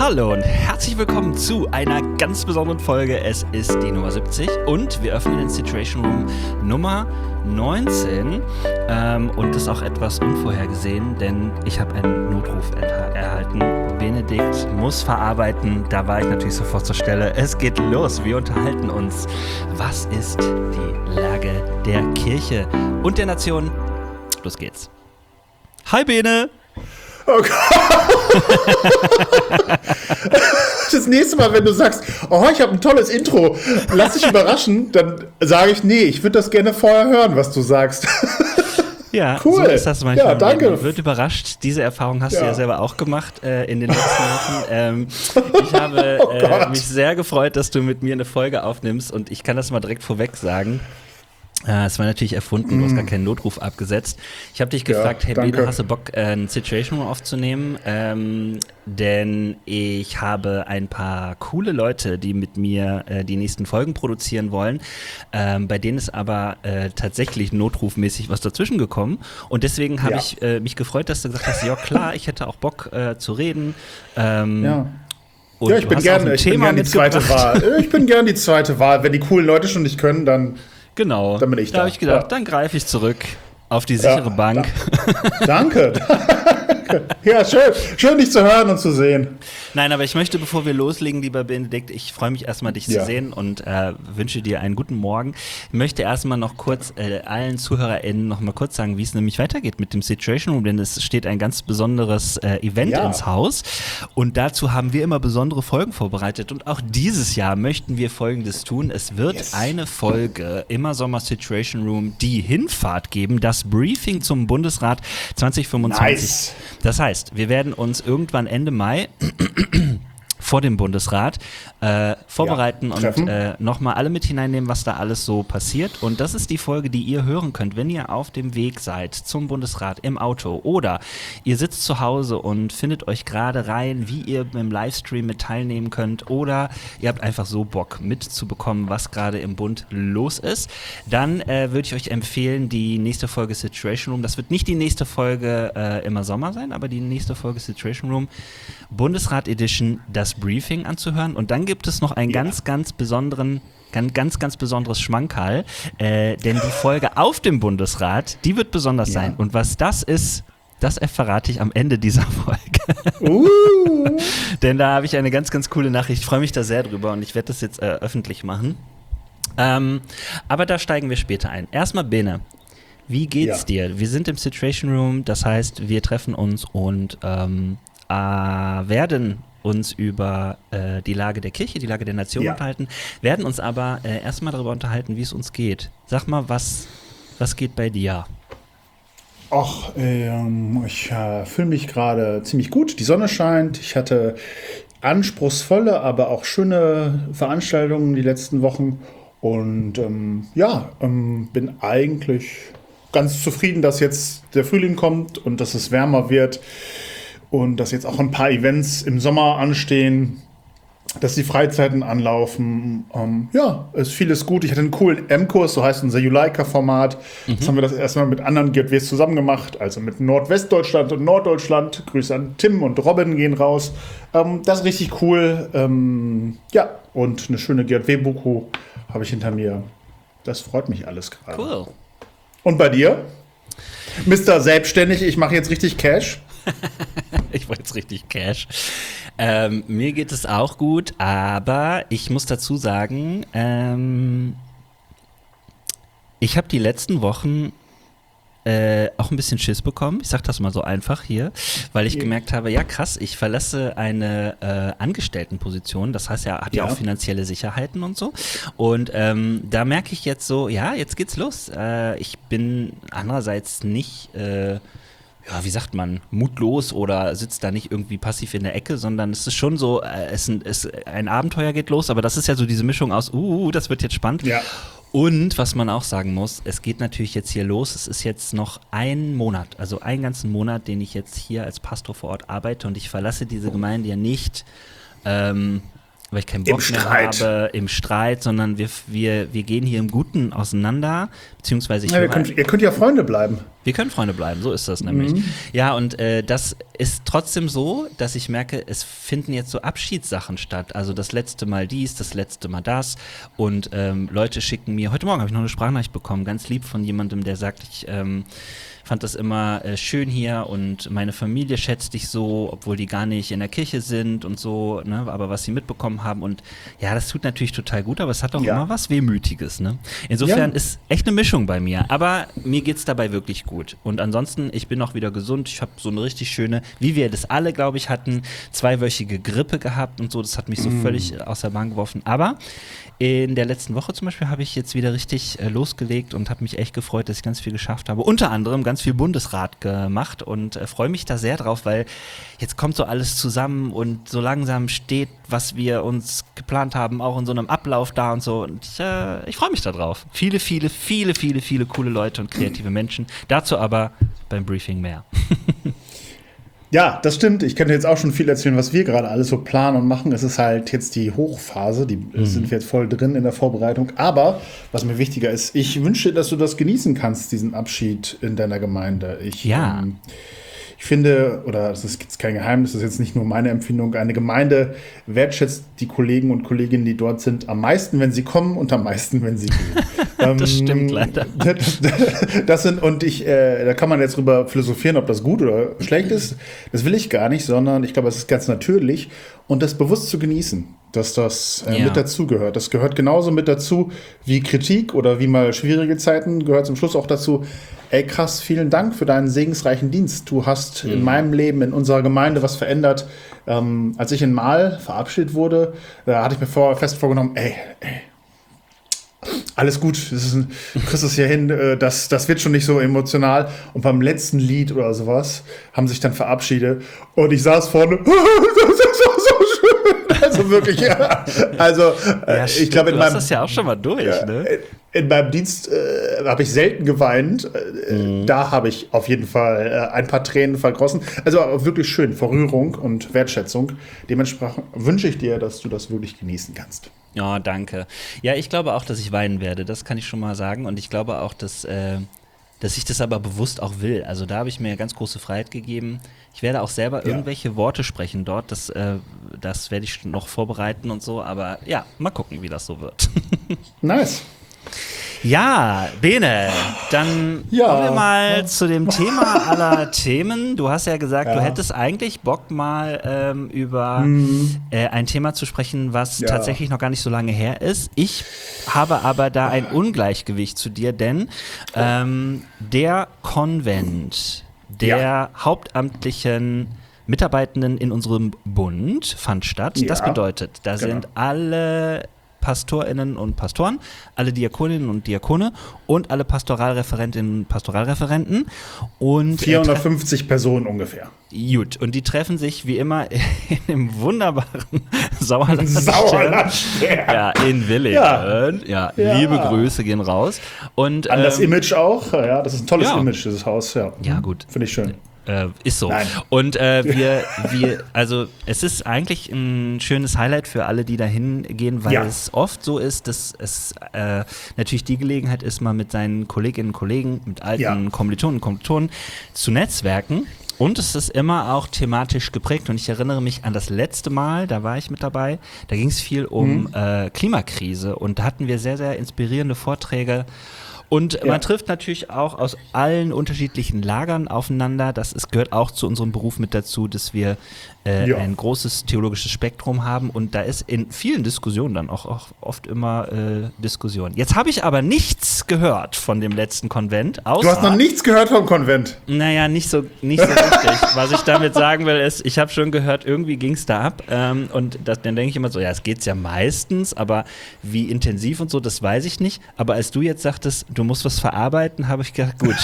Hallo und herzlich willkommen zu einer ganz besonderen Folge. Es ist die Nummer 70 und wir öffnen den Situation Room Nummer 19 und das ist auch etwas unvorhergesehen, denn ich habe einen Notruf erhalten. Benedikt muss verarbeiten, da war ich natürlich sofort zur Stelle. Es geht los, wir unterhalten uns. Was ist die Lage der Kirche und der Nation? Los geht's. Hi Bene! Oh Gott. Das nächste Mal, wenn du sagst, oh, ich habe ein tolles Intro, lass dich überraschen, dann sage ich, nee, ich würde das gerne vorher hören, was du sagst. Ja, cool. So ist das manchmal. Ja, danke. Man wird überrascht. Diese Erfahrung hast du ja selber auch gemacht in den letzten Wochen. Ich habe mich sehr gefreut, dass du mit mir eine Folge aufnimmst und ich kann das mal direkt vorweg sagen. Es war natürlich erfunden, du hast gar keinen Notruf abgesetzt. Ich habe dich gefragt, hey Bene, hast du Bock, ein Situation Room aufzunehmen? Denn ich habe ein paar coole Leute, die mit mir die nächsten Folgen produzieren wollen. Bei denen ist aber tatsächlich notrufmäßig was dazwischen gekommen. Und deswegen habe ich mich gefreut, dass du gesagt hast, ja klar, ich hätte auch Bock zu reden. Und ja, ich bin gerne die zweite Wahl. Ich bin gerne die zweite Wahl. Wenn die coolen Leute schon nicht können, dann... Genau, dann bin ich da habe ich gedacht, dann greife ich zurück auf die sichere Bank. Danke. Ja, schön dich zu hören und zu sehen. Nein, aber ich möchte, bevor wir loslegen, lieber Benedikt, ich freue mich erstmal, dich zu sehen und wünsche dir einen guten Morgen. Ich möchte erstmal noch kurz allen ZuhörerInnen noch mal kurz sagen, wie es nämlich weitergeht mit dem Situation Room, denn es steht ein ganz besonderes Event ins Haus und dazu haben wir immer besondere Folgen vorbereitet und auch dieses Jahr möchten wir Folgendes tun. Es wird eine Folge Immer Sommer Situation Room, die Hinfahrt geben, das Briefing zum Bundesrat 2025. Nice. Das heißt, wir werden uns irgendwann Ende Mai vor dem Bundesrat vorbereiten und nochmal alle mit hineinnehmen, was da alles so passiert. Und das ist die Folge, die ihr hören könnt, wenn ihr auf dem Weg seid zum Bundesrat im Auto oder ihr sitzt zu Hause und findet euch gerade rein, wie ihr beim Livestream mit teilnehmen könnt oder ihr habt einfach so Bock mitzubekommen, was gerade im Bund los ist. Dann würde ich euch empfehlen, die nächste Folge Situation Room, das wird nicht die nächste Folge Immer Sommer sein, aber die nächste Folge Situation Room Bundesrat Edition, das Briefing anzuhören. Und dann gibt es noch einen ganz besonderes Schmankerl, denn die Folge auf dem Bundesrat, die wird besonders sein. Und was das ist, das verrate ich am Ende dieser Folge. Denn da habe ich eine ganz coole Nachricht. Ich freue mich da sehr drüber und ich werde das jetzt öffentlich machen. Aber da steigen wir später ein. Erstmal Bene. Wie geht's dir? Wir sind im Situation Room, das heißt, wir treffen uns und werden uns über die Lage der Kirche, die Lage der Nation unterhalten, werden uns aber erstmal darüber unterhalten, wie es uns geht. Sag mal, was geht bei dir? Ach, ich fühle mich gerade ziemlich gut. Die Sonne scheint. Ich hatte anspruchsvolle, aber auch schöne Veranstaltungen die letzten Wochen. Und bin eigentlich ganz zufrieden, dass jetzt der Frühling kommt und dass es wärmer wird. Und dass jetzt auch ein paar Events im Sommer anstehen, dass die Freizeiten anlaufen. Ist vieles gut. Ich hatte einen coolen M-Kurs, so heißt unser Juleika-Format. Jetzt haben wir das erstmal mit anderen GWs zusammen gemacht, also mit Nordwestdeutschland und Norddeutschland. Grüße an Tim und Robin gehen raus. Das ist richtig cool. Und eine schöne GW-Buku habe ich hinter mir. Das freut mich alles gerade. Cool. Und bei dir? Mr. Selbstständig, ich mache jetzt richtig Cash. Ich wollte jetzt richtig Cash. Mir geht es auch gut, aber ich muss dazu sagen, ich habe die letzten Wochen auch ein bisschen Schiss bekommen. Ich sag das mal so einfach hier, weil ich gemerkt habe, ja krass, ich verlasse eine Angestelltenposition. Das heißt, er hat ja auch finanzielle Sicherheiten und so. Und da merke ich jetzt so, ja, jetzt geht's los. Ich bin andererseits nicht wie sagt man, mutlos oder sitzt da nicht irgendwie passiv in der Ecke, sondern es ist schon so, ein Abenteuer geht los, aber das ist ja so diese Mischung aus, das wird jetzt spannend. Ja. Und was man auch sagen muss, es geht natürlich jetzt hier los, es ist jetzt noch ein Monat, also einen ganzen Monat, den ich jetzt hier als Pastor vor Ort arbeite und ich verlasse diese Gemeinde ja nicht, weil ich keinen Bock mehr habe, im Streit, sondern wir gehen hier im Guten auseinander, beziehungsweise ihr könnt ja Freunde bleiben. Wir können Freunde bleiben, so ist das nämlich. Ja, und das ist trotzdem so, dass ich merke, es finden jetzt so Abschiedssachen statt. Also das letzte Mal dies, das letzte Mal das. Und Leute schicken mir, heute Morgen habe ich noch eine Sprachnachricht bekommen, ganz lieb von jemandem, der sagt, ich fand das immer schön hier und meine Familie schätzt dich so, obwohl die gar nicht in der Kirche sind und so, ne, aber was sie mitbekommen haben und ja, das tut natürlich total gut, aber es hat auch immer was Wehmütiges, ne. Insofern ist echt eine Mischung bei mir, aber mir geht's dabei wirklich gut und ansonsten, ich bin auch wieder gesund, ich habe so eine richtig schöne, wie wir das alle, glaube ich, hatten, 2-wöchige Grippe gehabt und so, das hat mich so völlig aus der Bahn geworfen, aber in der letzten Woche zum Beispiel habe ich jetzt wieder richtig losgelegt und habe mich echt gefreut, dass ich ganz viel geschafft habe. Unter anderem ganz viel Bundesrat gemacht und freue mich da sehr drauf, weil jetzt kommt so alles zusammen und so langsam steht, was wir uns geplant haben, auch in so einem Ablauf da und so. Und ich freue mich da drauf. Viele coole Leute und kreative Menschen. Dazu aber beim Briefing mehr. Ja, das stimmt. Ich könnte jetzt auch schon viel erzählen, was wir gerade alles so planen und machen. Es ist halt jetzt die Hochphase, sind wir jetzt voll drin in der Vorbereitung. Aber was mir wichtiger ist, ich wünsche, dass du das genießen kannst, diesen Abschied in deiner Gemeinde. Ich finde, oder das ist jetzt kein Geheimnis, das ist jetzt nicht nur meine Empfindung, eine Gemeinde wertschätzt die Kollegen und Kolleginnen, die dort sind, am meisten, wenn sie kommen und am meisten, wenn sie gehen. Das stimmt leider. Da kann man jetzt drüber philosophieren, ob das gut oder schlecht ist. Das will ich gar nicht, sondern ich glaube, es ist ganz natürlich und das bewusst zu genießen, dass das mit dazugehört. Das gehört genauso mit dazu wie Kritik oder wie mal schwierige Zeiten, gehört zum Schluss auch dazu. Ey, krass, vielen Dank für deinen segensreichen Dienst. Du hast in meinem Leben, in unserer Gemeinde was verändert. Als ich in Mal verabschiedet wurde, da hatte ich mir fest vorgenommen, ey, alles gut, du kriegst es hier hin, das wird schon nicht so emotional. Und beim letzten Lied oder sowas haben sich dann verabschiedet und ich saß vorne, das ist so schön. Also wirklich, ja. Also, ich glaube, du hast das ja auch schon mal durch, ne? In meinem Dienst habe ich selten geweint. Da habe ich auf jeden Fall ein paar Tränen vergossen. Also wirklich schön, vor Rührung und Wertschätzung. Dementsprechend wünsche ich dir, dass du das wirklich genießen kannst. Ja, danke. Ja, ich glaube auch, dass ich weinen werde. Das kann ich schon mal sagen. Und ich glaube auch, dass ich das aber bewusst auch will. Also da habe ich mir ganz große Freiheit gegeben. Ich werde auch selber irgendwelche Worte sprechen dort. Das werde ich noch vorbereiten und so. Aber ja, mal gucken, wie das so wird. Nice. Ja, Bene, dann kommen wir mal zu dem Thema aller Themen. Du hast ja gesagt, du hättest eigentlich Bock, mal über ein Thema zu sprechen, was tatsächlich noch gar nicht so lange her ist. Ich habe aber da ein Ungleichgewicht zu dir, denn der Konvent der hauptamtlichen Mitarbeitenden in unserem Bund fand statt. Das bedeutet, da sind alle PastorInnen und Pastoren, alle Diakoninnen und Diakone und alle Pastoralreferentinnen und Pastoralreferenten. Und 450 Personen ungefähr. Gut, und die treffen sich wie immer in dem wunderbaren Sauerland. Ja, in Willingen. Ja, liebe Grüße gehen raus. Und, an das Image auch. Ja, das ist ein tolles Image, dieses Haus. Ja, gut. Finde ich schön. Ist so. Nein. Und also es ist eigentlich ein schönes Highlight für alle, die da hingehen, weil es oft so ist, dass es natürlich die Gelegenheit ist, mal mit seinen Kolleginnen und Kollegen, mit alten Kommilitonen und Kommilitonen zu netzwerken. Und es ist immer auch thematisch geprägt. Und ich erinnere mich an das letzte Mal, da war ich mit dabei, da ging es viel um Klimakrise. Und da hatten wir sehr, sehr inspirierende Vorträge. Und man trifft natürlich auch aus allen unterschiedlichen Lagern aufeinander. Es gehört auch zu unserem Beruf mit dazu, dass wir ein großes theologisches Spektrum haben. Und da ist in vielen Diskussionen dann auch oft immer Diskussion. Jetzt habe ich aber nichts gehört von dem letzten Konvent. Du hast noch nichts gehört vom Konvent? Naja, nicht so richtig. Was ich damit sagen will, ist, ich habe schon gehört, irgendwie ging es da ab. Und dann denke ich immer so, es geht's ja meistens, aber wie intensiv und so, das weiß ich nicht. Aber als du jetzt sagtest, du musst was verarbeiten, habe ich gedacht, gut.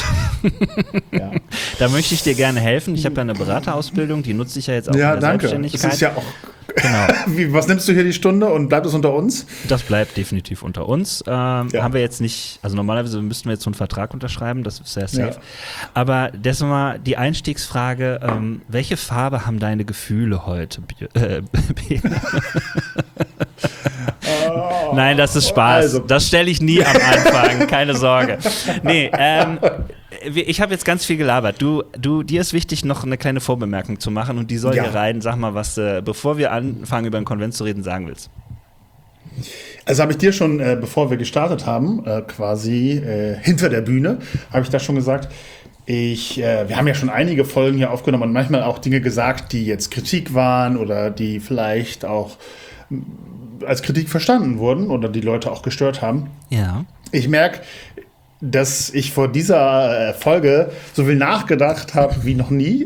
Da möchte ich dir gerne helfen. Ich habe ja eine Beraterausbildung, die nutze ich ja jetzt auch in der Selbstständigkeit. Das ist ja auch was nimmst du hier die Stunde und bleibt es unter uns? Das bleibt definitiv unter uns. Haben wir jetzt nicht, also normalerweise müssten wir jetzt so einen Vertrag unterschreiben, das ist sehr safe. Aber deswegen mal die Einstiegsfrage, welche Farbe haben deine Gefühle heute? Nein, das ist Spaß. Also. Das stelle ich nie am Anfang, keine Sorge. Nee, ich habe jetzt ganz viel gelabert. Dir ist wichtig, noch eine kleine Vorbemerkung zu machen und die soll hier rein. Sag mal, was, bevor wir anfangen, über den Konvent zu reden, sagen willst. Also habe ich dir schon, bevor wir gestartet haben, quasi hinter der Bühne, habe ich da schon gesagt, wir haben ja schon einige Folgen hier aufgenommen und manchmal auch Dinge gesagt, die jetzt Kritik waren oder die vielleicht auch als Kritik verstanden wurden oder die Leute auch gestört haben. Ja. Ich merke, dass ich vor dieser Folge so viel nachgedacht habe wie noch nie,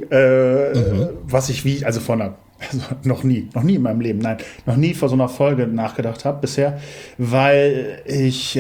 noch nie in meinem Leben, nein, noch nie vor so einer Folge nachgedacht habe bisher, weil ich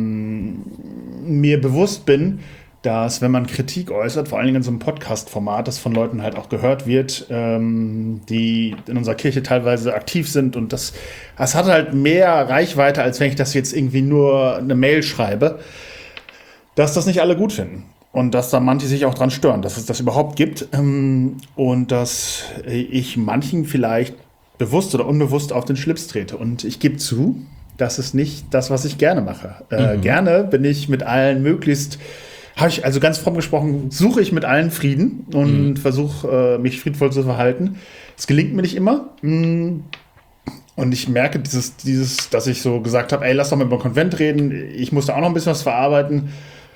mir bewusst bin, dass wenn man Kritik äußert, vor allen Dingen in so einem Podcast-Format, das von Leuten halt auch gehört wird, die in unserer Kirche teilweise aktiv sind und das hat halt mehr Reichweite, als wenn ich das jetzt irgendwie nur eine Mail schreibe, dass das nicht alle gut finden. Und dass da manche sich auch dran stören, dass es das überhaupt gibt. Und dass ich manchen vielleicht bewusst oder unbewusst auf den Schlips trete. Und ich gebe zu, das ist nicht das, was ich gerne mache. Gerne bin ich mit allen also ganz fromm gesprochen, suche ich mit allen Frieden und versuche, mich friedvoll zu verhalten. Es gelingt mir nicht immer. Und ich merke dass ich so gesagt habe, ey, lass doch mal über den Konvent reden. Ich muss da auch noch ein bisschen was verarbeiten.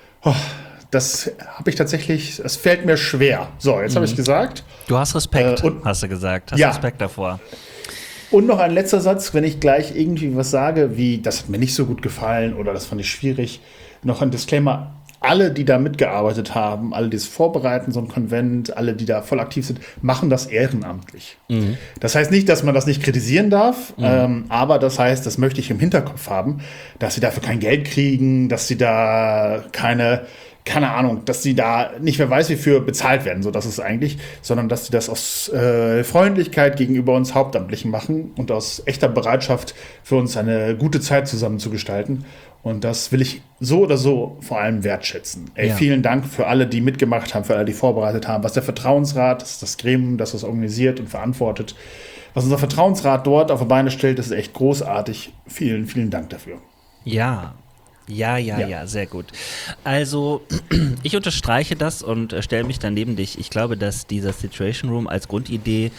Das habe ich tatsächlich, es fällt mir schwer. So, jetzt habe ich gesagt. Du hast Respekt, hast du gesagt. Hast Respekt davor. Und noch ein letzter Satz, wenn ich gleich irgendwie was sage, wie, das hat mir nicht so gut gefallen oder das fand ich schwierig. Noch ein Disclaimer. Alle, die da mitgearbeitet haben, alle, die es vorbereiten, so ein Konvent, alle, die da voll aktiv sind, machen das ehrenamtlich. Das heißt nicht, dass man das nicht kritisieren darf, aber das heißt, das möchte ich im Hinterkopf haben, dass sie dafür kein Geld kriegen, dass sie da keine Ahnung, dass sie da nicht wer weiß, wie für bezahlt werden, so das ist eigentlich, sondern dass sie das aus Freundlichkeit gegenüber uns Hauptamtlichen machen und aus echter Bereitschaft für uns eine gute Zeit zusammen zu gestalten. Und das will ich so oder so vor allem wertschätzen. Vielen Dank für alle, die mitgemacht haben, für alle, die vorbereitet haben. Was der Vertrauensrat, das ist das Gremium, das organisiert und verantwortet. Was unser Vertrauensrat dort auf die Beine stellt, das ist echt großartig. Vielen, vielen Dank dafür. Ja, sehr gut. Also, ich unterstreiche das und stelle mich dann neben dich. Ich glaube, dass dieser Situation Room als Grundidee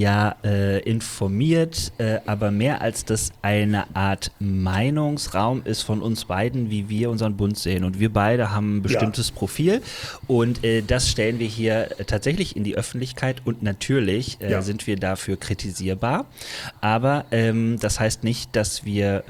informiert, aber mehr als das eine Art Meinungsraum ist von uns beiden, wie wir unseren Bund sehen. Und wir beide haben ein bestimmtes Profil und das stellen wir hier tatsächlich in die Öffentlichkeit und natürlich sind wir dafür kritisierbar. Aber das heißt nicht, dass wir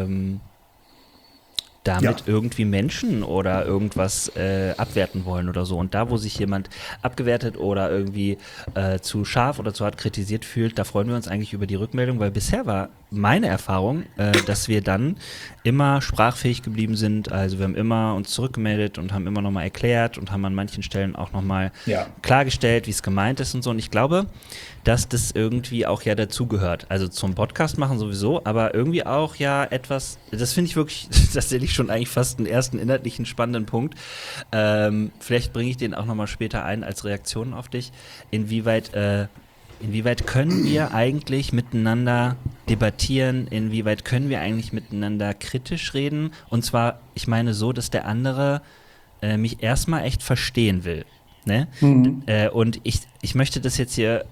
damit irgendwie Menschen oder irgendwas abwerten wollen oder so. Und da, wo sich jemand abgewertet oder irgendwie zu scharf oder zu hart kritisiert fühlt, da freuen wir uns eigentlich über die Rückmeldung, weil bisher war meine Erfahrung, dass wir dann immer sprachfähig geblieben sind. Also wir haben immer uns zurückgemeldet und haben immer nochmal erklärt und haben an manchen Stellen auch nochmal klargestellt, wie es gemeint ist und so. Und ich glaube, dass das irgendwie auch ja dazugehört. Also zum Podcast machen sowieso, aber irgendwie auch ja etwas, das finde ich wirklich tatsächlich schon eigentlich fast einen ersten inhaltlichen spannenden Punkt. Vielleicht bringe ich den auch nochmal später ein als Reaktion auf dich. Inwieweit können wir eigentlich miteinander debattieren? Inwieweit können wir eigentlich miteinander kritisch reden? Und zwar, ich meine so, dass der andere mich erstmal echt verstehen will. Ne? Und ich möchte das jetzt hier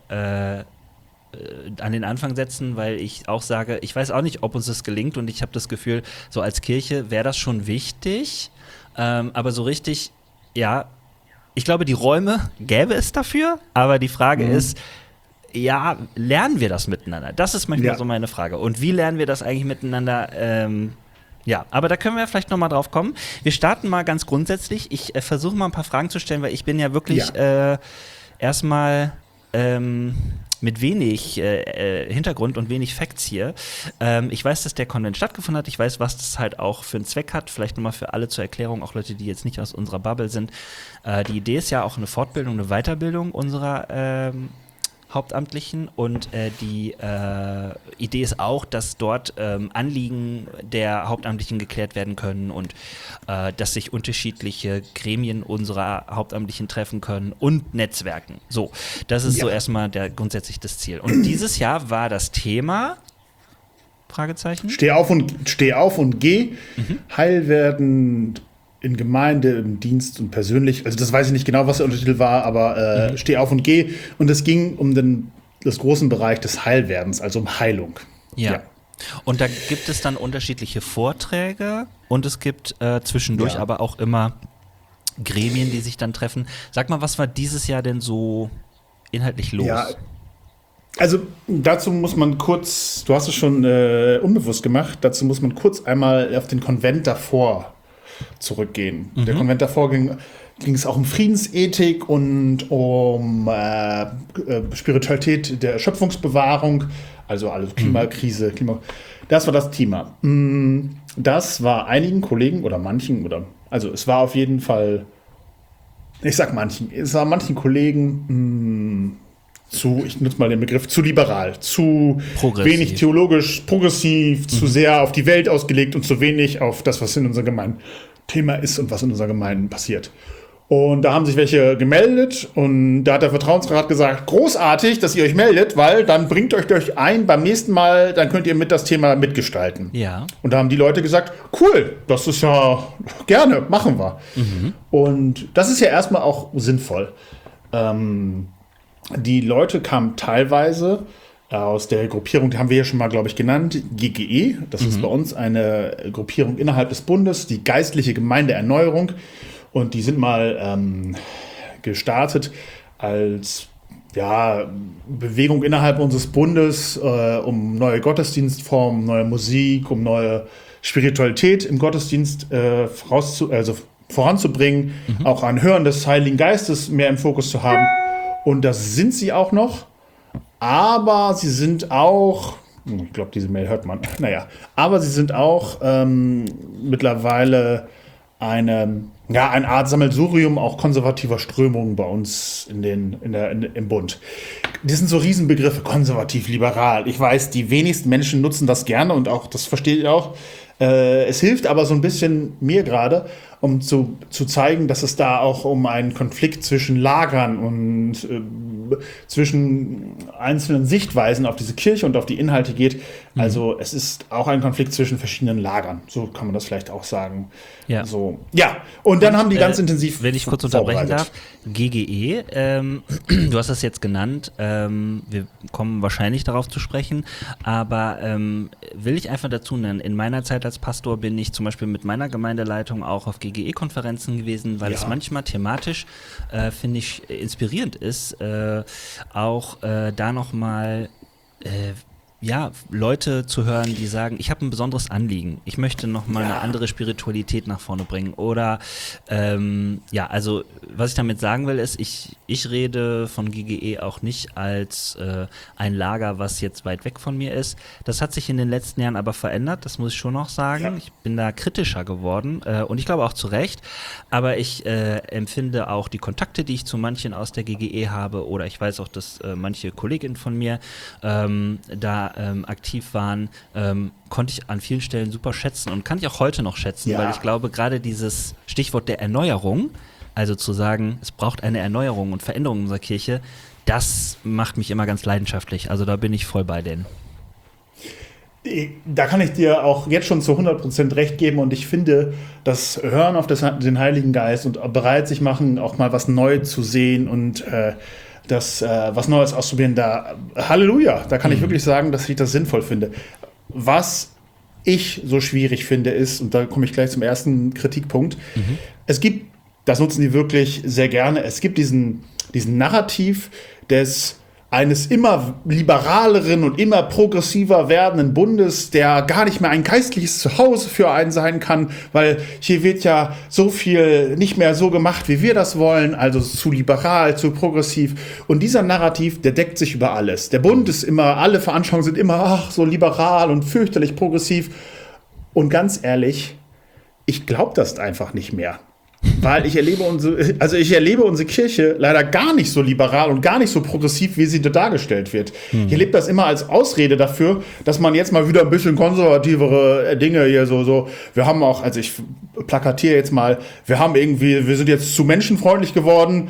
an den Anfang setzen, weil ich auch sage, ich weiß auch nicht, ob uns das gelingt und ich habe das Gefühl, so als Kirche wäre das schon wichtig, aber so richtig, ja, ich glaube, die Räume gäbe es dafür, aber die Frage ist, ja, lernen wir das miteinander? Das ist manchmal so meine Frage. Und wie lernen wir das eigentlich miteinander? Ja, aber da können wir vielleicht noch mal drauf kommen. Wir starten mal ganz grundsätzlich. Ich versuche mal ein paar Fragen zu stellen, weil ich bin ja wirklich erstmal mit wenig Hintergrund und wenig Facts hier. Ich weiß, dass der Konvent stattgefunden hat. Ich weiß, was das halt auch für einen Zweck hat. Vielleicht nochmal für alle zur Erklärung, auch Leute, die jetzt nicht aus unserer Bubble sind. Die Idee ist ja auch eine Fortbildung, eine Weiterbildung unserer Hauptamtlichen und die Idee ist auch, dass dort Anliegen der Hauptamtlichen geklärt werden können und dass sich unterschiedliche Gremien unserer Hauptamtlichen treffen können und Netzwerken. So, das ist so erstmal grundsätzlich das Ziel. Und dieses Jahr war das Thema Fragezeichen. Steh auf und geh. Heil werden in Gemeinde, im Dienst und persönlich. Also das weiß ich nicht genau, was der Untertitel war, aber Steh auf und geh. Und es ging um das großen Bereich des Heilwerdens, also um Heilung. Ja. Und da gibt es dann unterschiedliche Vorträge und es gibt zwischendurch aber auch immer Gremien, die sich dann treffen. Sag mal, was war dieses Jahr denn so inhaltlich los? Ja, also dazu muss man kurz, du hast es schon unbewusst gemacht, dazu muss man kurz einmal auf den Konvent davor zurückgehen. Der Konvent davor ging es auch um Friedensethik und um Spiritualität der Schöpfungsbewahrung, also Klimakrise, das war das Thema. Das war einigen Kollegen oder manchen, also es war auf jeden Fall, ich sag manchen, es war manchen Kollegen ich nutze mal den Begriff, zu liberal, zu wenig theologisch, progressiv, zu sehr auf die Welt ausgelegt und zu wenig auf das, was in unserer Gemeinde Thema ist und was in unserer Gemeinde passiert. Und da haben sich welche gemeldet und da hat der Vertrauensrat gesagt, großartig, dass ihr euch meldet, weil dann bringt euch ein beim nächsten Mal, dann könnt ihr mit das Thema mitgestalten. Ja. Und da haben die Leute gesagt, cool, das ist ja gerne, machen wir. Und das ist ja erstmal auch sinnvoll. Die Leute kamen teilweise aus der Gruppierung, die haben wir ja schon mal, glaube ich, genannt, GGE. Das ist bei uns eine Gruppierung innerhalb des Bundes, die Geistliche Gemeindeerneuerung. Und die sind mal gestartet als Bewegung innerhalb unseres Bundes, um neue Gottesdienstformen, neue Musik, um neue Spiritualität im Gottesdienst voranzubringen, auch ein Hören des Heiligen Geistes mehr im Fokus zu haben. Und das sind sie auch noch, aber sie sind auch, ich glaube, diese Mail hört man, aber sie sind auch mittlerweile eine Art Sammelsurium auch konservativer Strömungen bei uns im Bund. Das sind so Riesenbegriffe, konservativ, liberal. Ich weiß, die wenigsten Menschen nutzen das gerne und auch, das verstehe ich auch. Es hilft aber so ein bisschen mir gerade, um zu zeigen, dass es da auch um einen Konflikt zwischen Lagern und zwischen einzelnen Sichtweisen auf diese Kirche und auf die Inhalte geht. Also es ist auch ein Konflikt zwischen verschiedenen Lagern. So kann man das vielleicht auch sagen. Ja. So. Ja, und dann haben die ganz intensiv wenn ich kurz unterbrechen darf, GGE, du hast das jetzt genannt, wir kommen wahrscheinlich darauf zu sprechen, aber will ich einfach dazu nennen, in meiner Zeit als Pastor bin ich zum Beispiel mit meiner Gemeindeleitung auch auf GGE-Konferenzen gewesen, weil es manchmal thematisch, finde ich, inspirierend ist, auch da nochmal Leute zu hören, die sagen, ich habe ein besonderes Anliegen, ich möchte nochmal eine andere Spiritualität nach vorne bringen oder also was ich damit sagen will ist, ich rede von GGE auch nicht als ein Lager, was jetzt weit weg von mir ist. Das hat sich in den letzten Jahren aber verändert, das muss ich schon noch sagen. Ja. Ich bin da kritischer geworden und ich glaube auch zu Recht, aber ich empfinde auch die Kontakte, die ich zu manchen aus der GGE habe oder ich weiß auch, dass manche Kolleginnen von mir da aktiv waren, konnte ich an vielen Stellen super schätzen und kann ich auch heute noch schätzen, weil ich glaube, gerade dieses Stichwort der Erneuerung, also zu sagen, es braucht eine Erneuerung und Veränderung in unserer Kirche, das macht mich immer ganz leidenschaftlich. Also da bin ich voll bei denen. Da kann ich dir auch jetzt schon zu 100% recht geben und ich finde, das Hören auf den Heiligen Geist und bereit sich machen, auch mal was Neues zu sehen und was Neues ausprobieren, da Halleluja, da kann ich wirklich sagen, dass ich das sinnvoll finde. Was ich so schwierig finde ist, und da komme ich gleich zum ersten Kritikpunkt, es gibt, das nutzen die wirklich sehr gerne, es gibt diesen Narrativ eines immer liberaleren und immer progressiver werdenden Bundes, der gar nicht mehr ein geistliches Zuhause für einen sein kann, weil hier wird ja so viel nicht mehr so gemacht, wie wir das wollen, also zu liberal, zu progressiv. Und dieser Narrativ, der deckt sich über alles. Der Bund ist immer, alle Veranstaltungen sind immer so liberal und fürchterlich progressiv. Und ganz ehrlich, ich glaube das einfach nicht mehr. Weil ich erlebe unsere Kirche leider gar nicht so liberal und gar nicht so progressiv, wie sie da dargestellt wird. Ich erlebe das immer als Ausrede dafür, dass man jetzt mal wieder ein bisschen konservativere Dinge hier so. Wir haben auch, also ich plakatiere jetzt mal, wir sind jetzt zu menschenfreundlich geworden.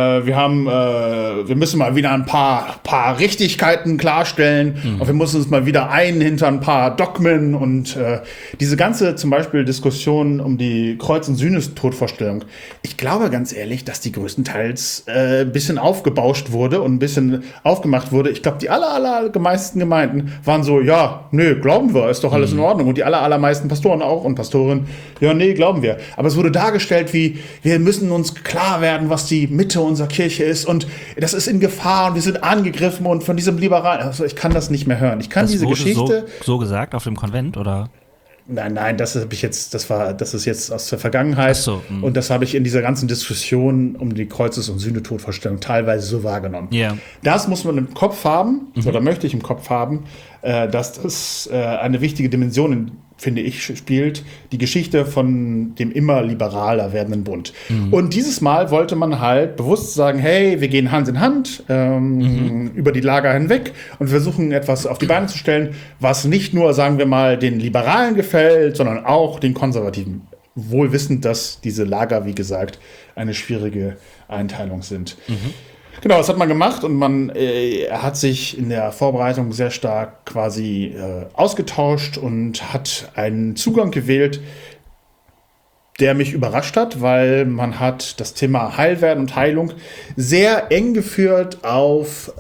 Wir müssen mal wieder ein paar Richtigkeiten klarstellen. Und wir müssen uns mal wieder hinter ein paar Dogmen und diese ganze zum Beispiel Diskussion um die Kreuz- und Sühnetodvorstellung. Ich glaube ganz ehrlich, dass die größtenteils ein bisschen aufgebauscht wurde und ein bisschen aufgemacht wurde. Ich glaube, die allermeisten Gemeinden waren so, ja, nee, glauben wir, ist doch alles in Ordnung. Und die allermeisten Pastoren auch und Pastorinnen, ja, nee, glauben wir. Aber es wurde dargestellt wie, wir müssen uns klar werden, was die Mitte unserer Kirche ist und das ist in Gefahr und wir sind angegriffen und von diesem Liberalen, also ich kann das nicht mehr hören. Ich kann das diese Geschichte so gesagt auf dem Konvent, oder? Nein, das ist jetzt aus der Vergangenheit. Ach so, und das habe ich in dieser ganzen Diskussion um die Kreuzes- und Sühnetodvorstellung teilweise so wahrgenommen. Yeah. Das muss man im Kopf haben, oder möchte ich im Kopf haben, dass das eine wichtige Dimension, finde ich, spielt, die Geschichte von dem immer liberaler werdenden Bund. Und dieses Mal wollte man halt bewusst sagen, hey, wir gehen Hand in Hand über die Lager hinweg und versuchen etwas auf die Beine zu stellen, was nicht nur, sagen wir mal, den Liberalen gefällt, sondern auch den Konservativen. Wohl wissend, dass diese Lager, wie gesagt, eine schwierige Einteilung sind. Genau, das hat man gemacht und man hat sich in der Vorbereitung sehr stark quasi ausgetauscht und hat einen Zugang gewählt, der mich überrascht hat, weil man hat das Thema Heilwerden und Heilung sehr eng geführt auf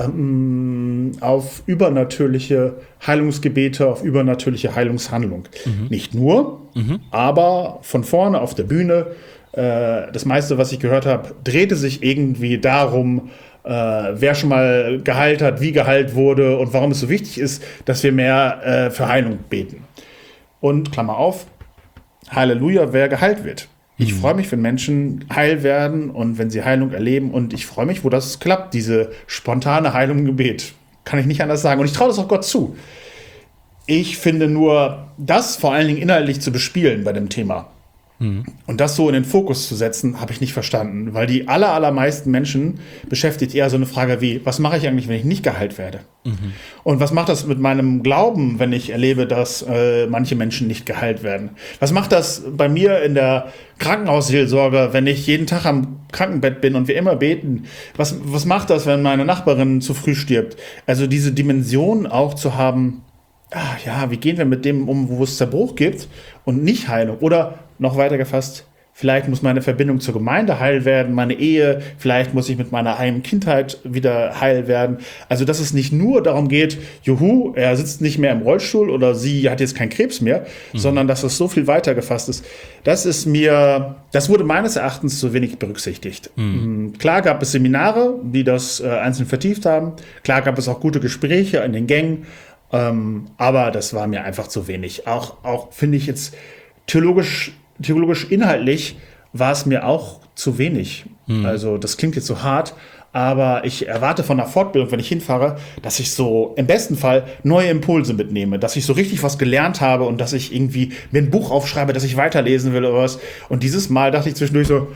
übernatürliche Heilungsgebete, auf übernatürliche Heilungshandlung. Nicht nur, aber von vorne auf der Bühne, das meiste, was ich gehört habe, drehte sich irgendwie darum, wer schon mal geheilt hat, wie geheilt wurde und warum es so wichtig ist, dass wir mehr für Heilung beten. Und Klammer auf, Halleluja, wer geheilt wird. Ich freue mich, wenn Menschen heil werden und wenn sie Heilung erleben und ich freue mich, wo das klappt, diese spontane Heilung im Gebet. Kann ich nicht anders sagen und ich traue das auch Gott zu. Ich finde nur, das vor allen Dingen inhaltlich zu bespielen bei dem Thema und das so in den Fokus zu setzen, habe ich nicht verstanden, weil die allermeisten Menschen beschäftigt eher so eine Frage wie, was mache ich eigentlich, wenn ich nicht geheilt werde? Und was macht das mit meinem Glauben, wenn ich erlebe, dass manche Menschen nicht geheilt werden? Was macht das bei mir in der Krankenhausseelsorge, wenn ich jeden Tag am Krankenbett bin und wir immer beten? Was macht das, wenn meine Nachbarin zu früh stirbt? Also diese Dimension auch zu haben, wie gehen wir mit dem um, wo es Zerbruch gibt und nicht Heilung? Oder noch weiter gefasst, vielleicht muss meine Verbindung zur Gemeinde heil werden, meine Ehe, vielleicht muss ich mit meiner eigenen Kindheit wieder heil werden. Also, dass es nicht nur darum geht, juhu, er sitzt nicht mehr im Rollstuhl oder sie hat jetzt keinen Krebs mehr, sondern dass es so viel weiter gefasst ist. Das wurde meines Erachtens zu wenig berücksichtigt. Klar gab es Seminare, die das einzeln vertieft haben. Klar gab es auch gute Gespräche in den Gängen. Aber das war mir einfach zu wenig. Auch finde ich jetzt theologisch inhaltlich war es mir auch zu wenig. Also das klingt jetzt so hart, aber ich erwarte von der Fortbildung, wenn ich hinfahre, dass ich so im besten Fall neue Impulse mitnehme, dass ich so richtig was gelernt habe und dass ich irgendwie mir ein Buch aufschreibe, das ich weiterlesen will oder was. Und dieses Mal dachte ich zwischendurch so,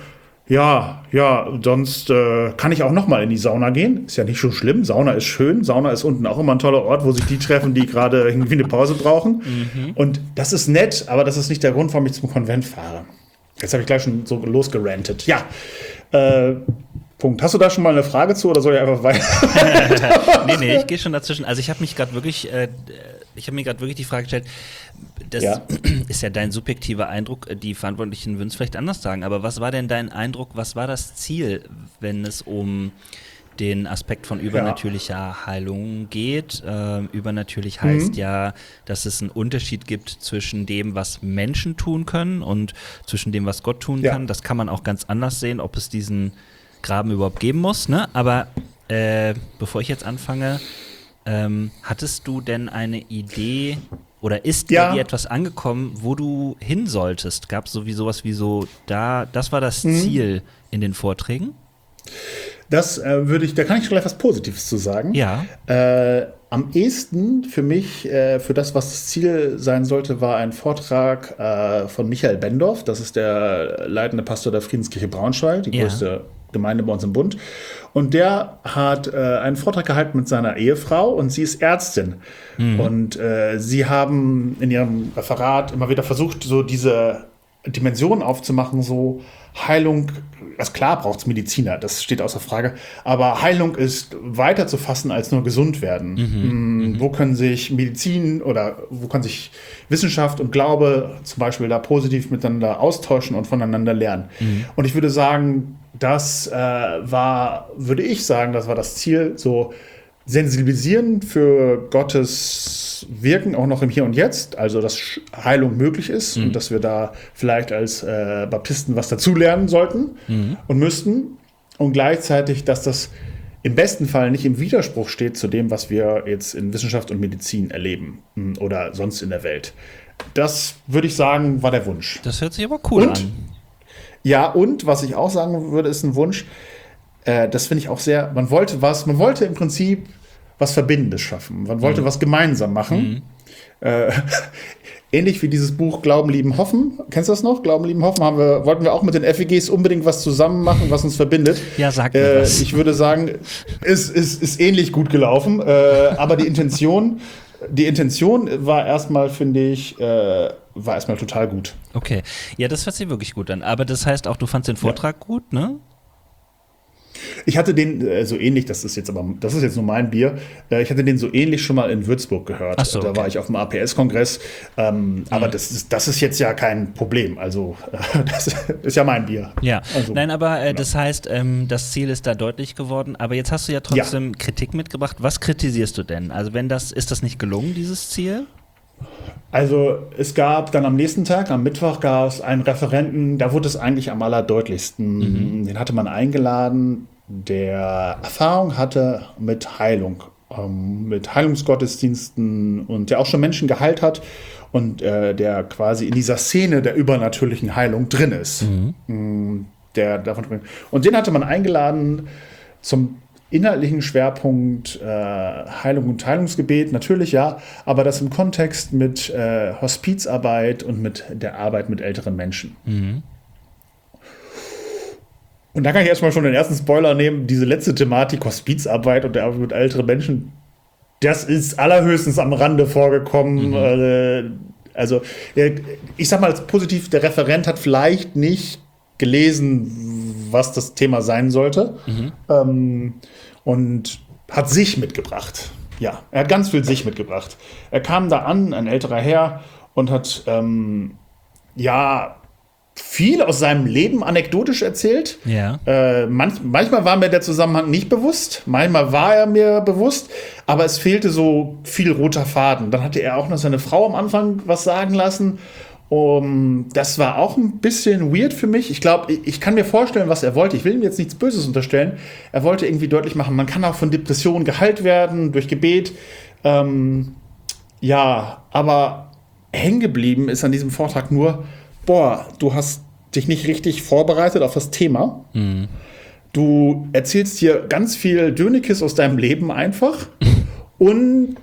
sonst kann ich auch noch mal in die Sauna gehen. Ist ja nicht so schlimm. Sauna ist schön. Sauna ist unten auch immer ein toller Ort, wo sich die treffen, die gerade irgendwie eine Pause brauchen. Und das ist nett, aber das ist nicht der Grund, warum ich zum Konvent fahre. Jetzt habe ich gleich schon so losgerantet. Ja, Punkt. Hast du da schon mal eine Frage zu oder soll ich einfach weiter? Nee, ich gehe schon dazwischen. Also ich habe mich gerade wirklich, die Frage gestellt, das ist ja dein subjektiver Eindruck, die Verantwortlichen würden es vielleicht anders sagen, aber was war denn dein Eindruck, was war das Ziel, wenn es um den Aspekt von übernatürlicher Heilung geht? Übernatürlich heißt ja, dass es einen Unterschied gibt zwischen dem, was Menschen tun können und zwischen dem, was Gott tun kann. Das kann man auch ganz anders sehen, ob es diesen Graben überhaupt geben muss, ne? Aber bevor ich jetzt anfange, hattest du denn eine Idee oder ist bei dir etwas angekommen, wo du hin solltest? Gab es sowas wie so, das war das Ziel in den Vorträgen? Da kann ich gleich was Positives zu sagen. Ja. am ehesten für mich, für das, was das Ziel sein sollte, war ein Vortrag von Michael Bendorf. Das ist der leitende Pastor der Friedenskirche Braunschweig, die größte Gemeinde bei uns im Bund. Und der hat einen Vortrag gehalten mit seiner Ehefrau und sie ist Ärztin. Und sie haben in ihrem Referat immer wieder versucht, so diese Dimensionen aufzumachen, so Heilung, also klar braucht es Mediziner, das steht außer Frage, aber Heilung ist weiter zu fassen als nur gesund werden. Wo können sich Medizin oder wo kann sich Wissenschaft und Glaube zum Beispiel da positiv miteinander austauschen und voneinander lernen? Und ich würde sagen, das war das Ziel, so sensibilisieren für Gottes Wirken, auch noch im Hier und Jetzt, also dass Heilung möglich ist und dass wir da vielleicht als Baptisten was dazulernen sollten und müssten und gleichzeitig, dass das im besten Fall nicht im Widerspruch steht zu dem, was wir jetzt in Wissenschaft und Medizin erleben oder sonst in der Welt. Das, würde ich sagen, war der Wunsch. Das hört sich aber cool an. Ja, und was ich auch sagen würde, ist ein Wunsch, das finde ich auch sehr, man wollte im Prinzip was Verbindendes schaffen. Man wollte was gemeinsam machen. Ähnlich wie dieses Buch Glauben, Lieben, Hoffen. Kennst du das noch? Glauben, Lieben, Hoffen wollten wir auch mit den FEGs unbedingt was zusammen machen, was uns verbindet. Ja, sag mir was. Ich würde sagen, ist ähnlich gut gelaufen. Aber die Intention war erstmal, finde ich, total gut. Okay. Ja, das hört sich wirklich gut an. Aber das heißt auch, du fandst den Vortrag gut, ne? Ich hatte den so ähnlich, das ist jetzt nur mein Bier, ich hatte den so ähnlich schon mal in Würzburg gehört. Ach so, okay. Da war ich auf dem APS-Kongress, aber das ist jetzt ja kein Problem, also das ist ja mein Bier. Ja, also, nein, aber das heißt, das Ziel ist da deutlich geworden, aber jetzt hast du ja trotzdem Kritik mitgebracht. Was kritisierst du denn? Also ist das nicht gelungen, dieses Ziel? Also es gab dann am nächsten Tag, am Mittwoch, gab es einen Referenten, da wurde es eigentlich am allerdeutlichsten. Den hatte man eingeladen, der Erfahrung hatte mit Heilung, mit Heilungsgottesdiensten und der auch schon Menschen geheilt hat und der quasi in dieser Szene der übernatürlichen Heilung drin ist. Und den hatte man eingeladen zum inhaltlichen Schwerpunkt Heilung und Heilungsgebet, natürlich ja, aber das im Kontext mit Hospizarbeit und mit der Arbeit mit älteren Menschen. Und da kann ich erstmal schon den ersten Spoiler nehmen, diese letzte Thematik, Hospizarbeit und der Arbeit mit älteren Menschen, das ist allerhöchstens am Rande vorgekommen. Also ich sag mal positiv, der Referent hat vielleicht nicht gelesen, was das Thema sein sollte. Und hat sich mitgebracht. Ja, er hat ganz viel sich mitgebracht. Er kam da an, ein älterer Herr, und hat viel aus seinem Leben anekdotisch erzählt. Ja. Manchmal war mir der Zusammenhang nicht bewusst, manchmal war er mir bewusst, aber es fehlte so viel roter Faden. Dann hatte er auch noch seine Frau am Anfang was sagen lassen. Das war auch ein bisschen weird für mich. Ich glaube, ich kann mir vorstellen, was er wollte. Ich will ihm jetzt nichts Böses unterstellen. Er wollte irgendwie deutlich machen, man kann auch von Depressionen geheilt werden durch Gebet. Aber hängen geblieben ist an diesem Vortrag nur, du hast dich nicht richtig vorbereitet auf das Thema. Du erzählst hier ganz viel Dönekes aus deinem Leben einfach. Und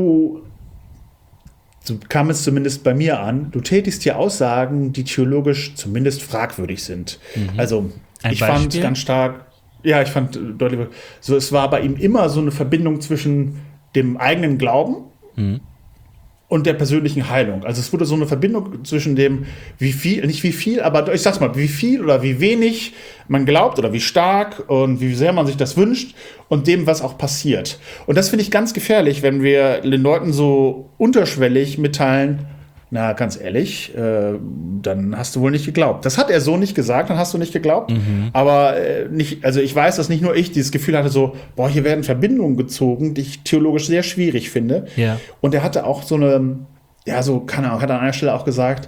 so kam es zumindest bei mir an, du tätigst hier Aussagen, die theologisch zumindest fragwürdig sind. Also fand ganz stark, ich fand deutlich, so es war bei ihm immer so eine Verbindung zwischen dem eigenen Glauben und der persönlichen Heilung. Also es wurde so eine Verbindung zwischen dem, wie viel oder wie wenig man glaubt oder wie stark und wie sehr man sich das wünscht und dem, was auch passiert. Und das finde ich ganz gefährlich, wenn wir den Leuten so unterschwellig mitteilen, na, ganz ehrlich, dann hast du wohl nicht geglaubt. Das hat er so nicht gesagt, dann hast du nicht geglaubt. Aber ich weiß, dass nicht nur ich dieses Gefühl hatte, so, hier werden Verbindungen gezogen, die ich theologisch sehr schwierig finde. Ja. Und er hatte auch keine Ahnung, hat an einer Stelle auch gesagt,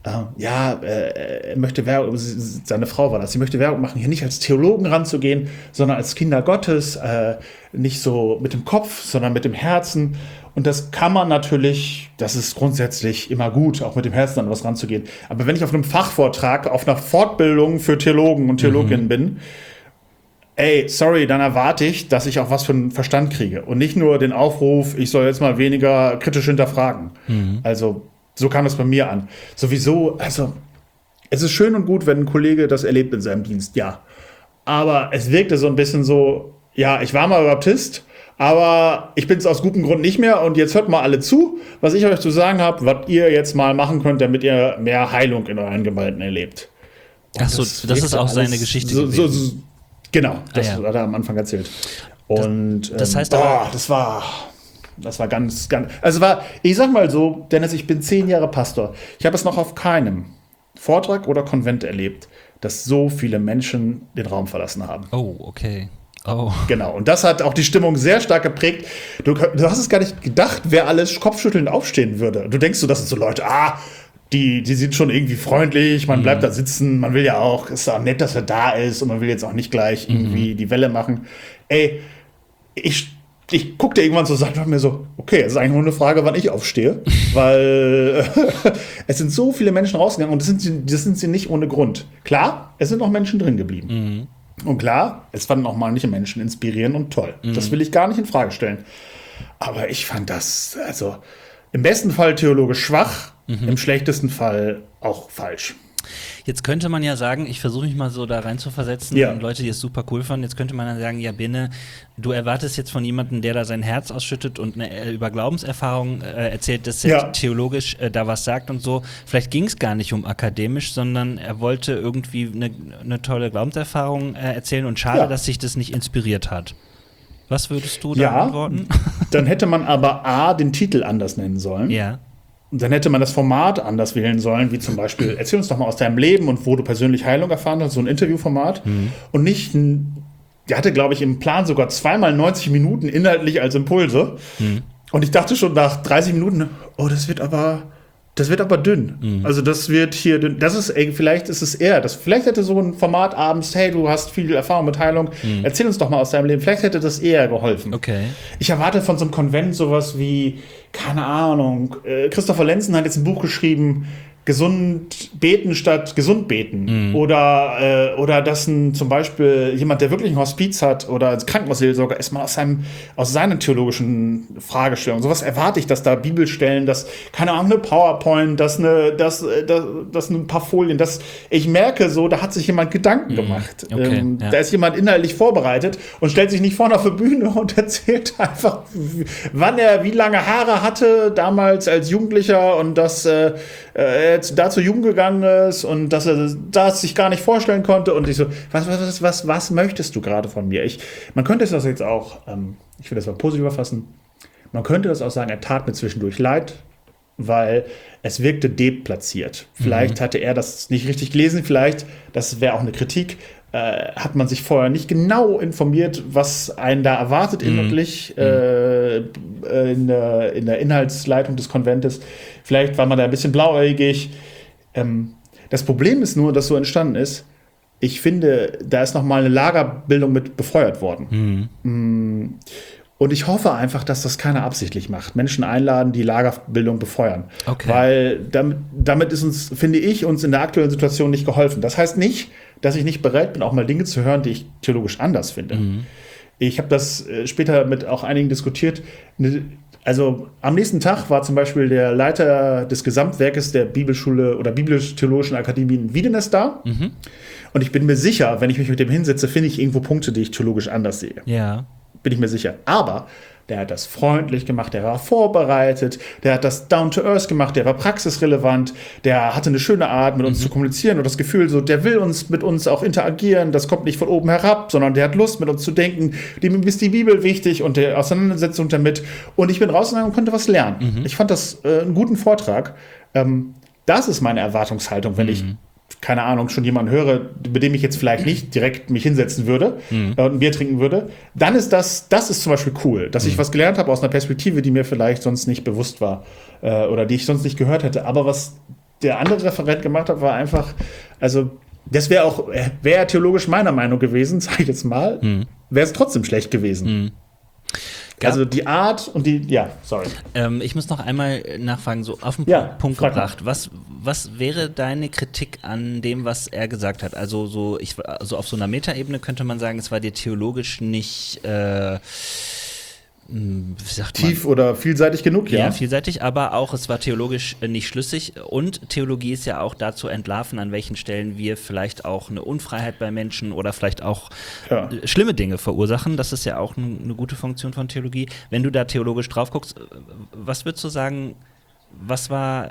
er möchte Werbung, seine Frau war das, sie möchte Werbung machen, hier nicht als Theologen ranzugehen, sondern als Kinder Gottes, nicht so mit dem Kopf, sondern mit dem Herzen. Und das kann man natürlich, das ist grundsätzlich immer gut, auch mit dem Herzen an was ranzugehen. Aber wenn ich auf einem Fachvortrag, auf einer Fortbildung für Theologen und Theologinnen bin, ey, sorry, dann erwarte ich, dass ich auch was für einen Verstand kriege. Und nicht nur den Aufruf, ich soll jetzt mal weniger kritisch hinterfragen. Also, so kam es bei mir an. Sowieso, also, es ist schön und gut, wenn ein Kollege das erlebt in seinem Dienst, ja. Aber es wirkte so ein bisschen so, ja, ich war mal Baptist, aber ich bin es aus gutem Grund nicht mehr und jetzt hört mal alle zu, was ich euch zu sagen habe, was ihr jetzt mal machen könnt, damit ihr mehr Heilung in euren Gemeinden erlebt. Achso, das ist auch seine Geschichte gewesen. Genau, das hat er am Anfang erzählt. Und das heißt das war ganz, also ich sag mal so, Dennis, ich bin 10 Jahre Pastor. Ich habe es noch auf keinem Vortrag oder Konvent erlebt, dass so viele Menschen den Raum verlassen haben. Oh, okay. Oh. Genau, und das hat auch die Stimmung sehr stark geprägt. Du hast es gar nicht gedacht, wer alles kopfschüttelnd aufstehen würde. Du denkst so, das sind so Leute, die sind schon irgendwie freundlich, man bleibt da sitzen, man will ja auch, ist auch nett, dass er da ist und man will jetzt auch nicht gleich irgendwie die Welle machen. Ey, ich guckte irgendwann so und mir so, okay, es ist eigentlich nur eine Frage, wann ich aufstehe, weil es sind so viele Menschen rausgegangen und das sind sie nicht ohne Grund. Klar, es sind noch Menschen drin geblieben. Und klar, es fanden auch manche Menschen inspirierend und toll. Das will ich gar nicht in Frage stellen. Aber ich fand das, also im besten Fall theologisch schwach, im schlechtesten Fall auch falsch. Jetzt könnte man ja sagen, ich versuche mich mal so da rein zu versetzen, und Leute, die es super cool fanden, jetzt könnte man dann sagen, ja Bene, du erwartest jetzt von jemandem, der da sein Herz ausschüttet und über Glaubenserfahrung erzählt, dass er theologisch da was sagt und so. Vielleicht ging es gar nicht um akademisch, sondern er wollte irgendwie eine tolle Glaubenserfahrung erzählen und schade, dass sich das nicht inspiriert hat. Was würdest du da antworten? Dann hätte man aber den Titel anders nennen sollen. Ja. Und dann hätte man das Format anders wählen sollen, wie zum Beispiel, erzähl uns doch mal aus deinem Leben und wo du persönlich Heilung erfahren hast, so ein Interviewformat. Und nicht, der hatte, glaube ich, im Plan sogar 2x 90 Minuten inhaltlich als Impulse. Und ich dachte schon nach 30 Minuten, oh, das wird aber dünn. Also das wird hier dünn. Vielleicht ist es eher, vielleicht hätte so ein Format abends, hey, du hast viel Erfahrung mit Heilung, erzähl uns doch mal aus deinem Leben. Vielleicht hätte das eher geholfen. Okay. Ich erwarte von so einem Konvent sowas wie, keine Ahnung, Christopher Lenzen hat jetzt ein Buch geschrieben, gesund beten statt gesund beten. Oder dass zum Beispiel jemand, der wirklich ein Hospiz hat oder als Krankenhausseelsorger ist, mal aus seinen theologischen Fragestellungen. Sowas erwarte ich, dass da Bibelstellen, dass, keine Ahnung, eine PowerPoint, dass ein paar Folien, ich merke so, da hat sich jemand Gedanken gemacht. Okay, da ist jemand inhaltlich vorbereitet und stellt sich nicht vorne auf die Bühne und erzählt einfach, wann er wie lange Haare hatte, damals als Jugendlicher und dass er da zur Jugend gegangen ist und dass er das sich gar nicht vorstellen konnte und ich so, was möchtest du gerade von mir? Man könnte es das jetzt auch, ich will das mal positiv fassen, man könnte das auch sagen, er tat mir zwischendurch leid, weil es wirkte deplatziert. Vielleicht hatte er das nicht richtig gelesen, vielleicht, das wäre auch eine Kritik, hat man sich vorher nicht genau informiert, was einen da erwartet inhaltlich in der Inhaltsleitung des Konventes. Vielleicht war man da ein bisschen blauäugig. Das Problem ist nur, dass so entstanden ist, ich finde, da ist nochmal eine Lagerbildung mit befeuert worden. Und ich hoffe einfach, dass das keiner absichtlich macht. Menschen einladen, die Lagerbildung befeuern. Okay. Weil damit ist uns, finde ich, uns in der aktuellen Situation nicht geholfen. Das heißt nicht, dass ich nicht bereit bin, auch mal Dinge zu hören, die ich theologisch anders finde. Ich habe das später mit auch einigen diskutiert. Also am nächsten Tag war zum Beispiel der Leiter des Gesamtwerkes der Bibelschule oder Biblisch-Theologischen Akademie in Wiedenes da. Und ich bin mir sicher, wenn ich mich mit dem hinsetze, finde ich irgendwo Punkte, die ich theologisch anders sehe. Ja. Bin ich mir sicher. Aber der hat das freundlich gemacht, der war vorbereitet, der hat das down to earth gemacht, der war praxisrelevant, der hatte eine schöne Art, mit uns zu kommunizieren und das Gefühl so, der will mit uns auch interagieren, das kommt nicht von oben herab, sondern der hat Lust, mit uns zu denken, dem ist die Bibel wichtig und der Auseinandersetzung damit. Und ich bin rausgegangen und konnte was lernen. Ich fand das einen guten Vortrag. Das ist meine Erwartungshaltung, wenn ich keine Ahnung, schon jemanden höre, mit dem ich jetzt vielleicht nicht direkt mich hinsetzen würde und ein Bier trinken würde, dann ist das ist zum Beispiel cool, dass ich was gelernt habe aus einer Perspektive, die mir vielleicht sonst nicht bewusst war oder die ich sonst nicht gehört hätte. Aber was der andere Referent gemacht hat, war einfach, also das wäre theologisch meiner Meinung gewesen, sage ich jetzt mal, wäre es trotzdem schlecht gewesen. Also die Art und sorry. Ich muss noch einmal nachfragen, so auf den Punkt gebracht. Was wäre deine Kritik an dem, was er gesagt hat? Also auf so einer Metaebene könnte man sagen, es war dir theologisch nicht tief oder vielseitig genug, ja. Ja, vielseitig, aber auch es war theologisch nicht schlüssig und Theologie ist ja auch dazu entlarven, an welchen Stellen wir vielleicht auch eine Unfreiheit bei Menschen oder vielleicht auch schlimme Dinge verursachen. Das ist ja auch eine gute Funktion von Theologie. Wenn du da theologisch drauf guckst, was würdest du sagen, was war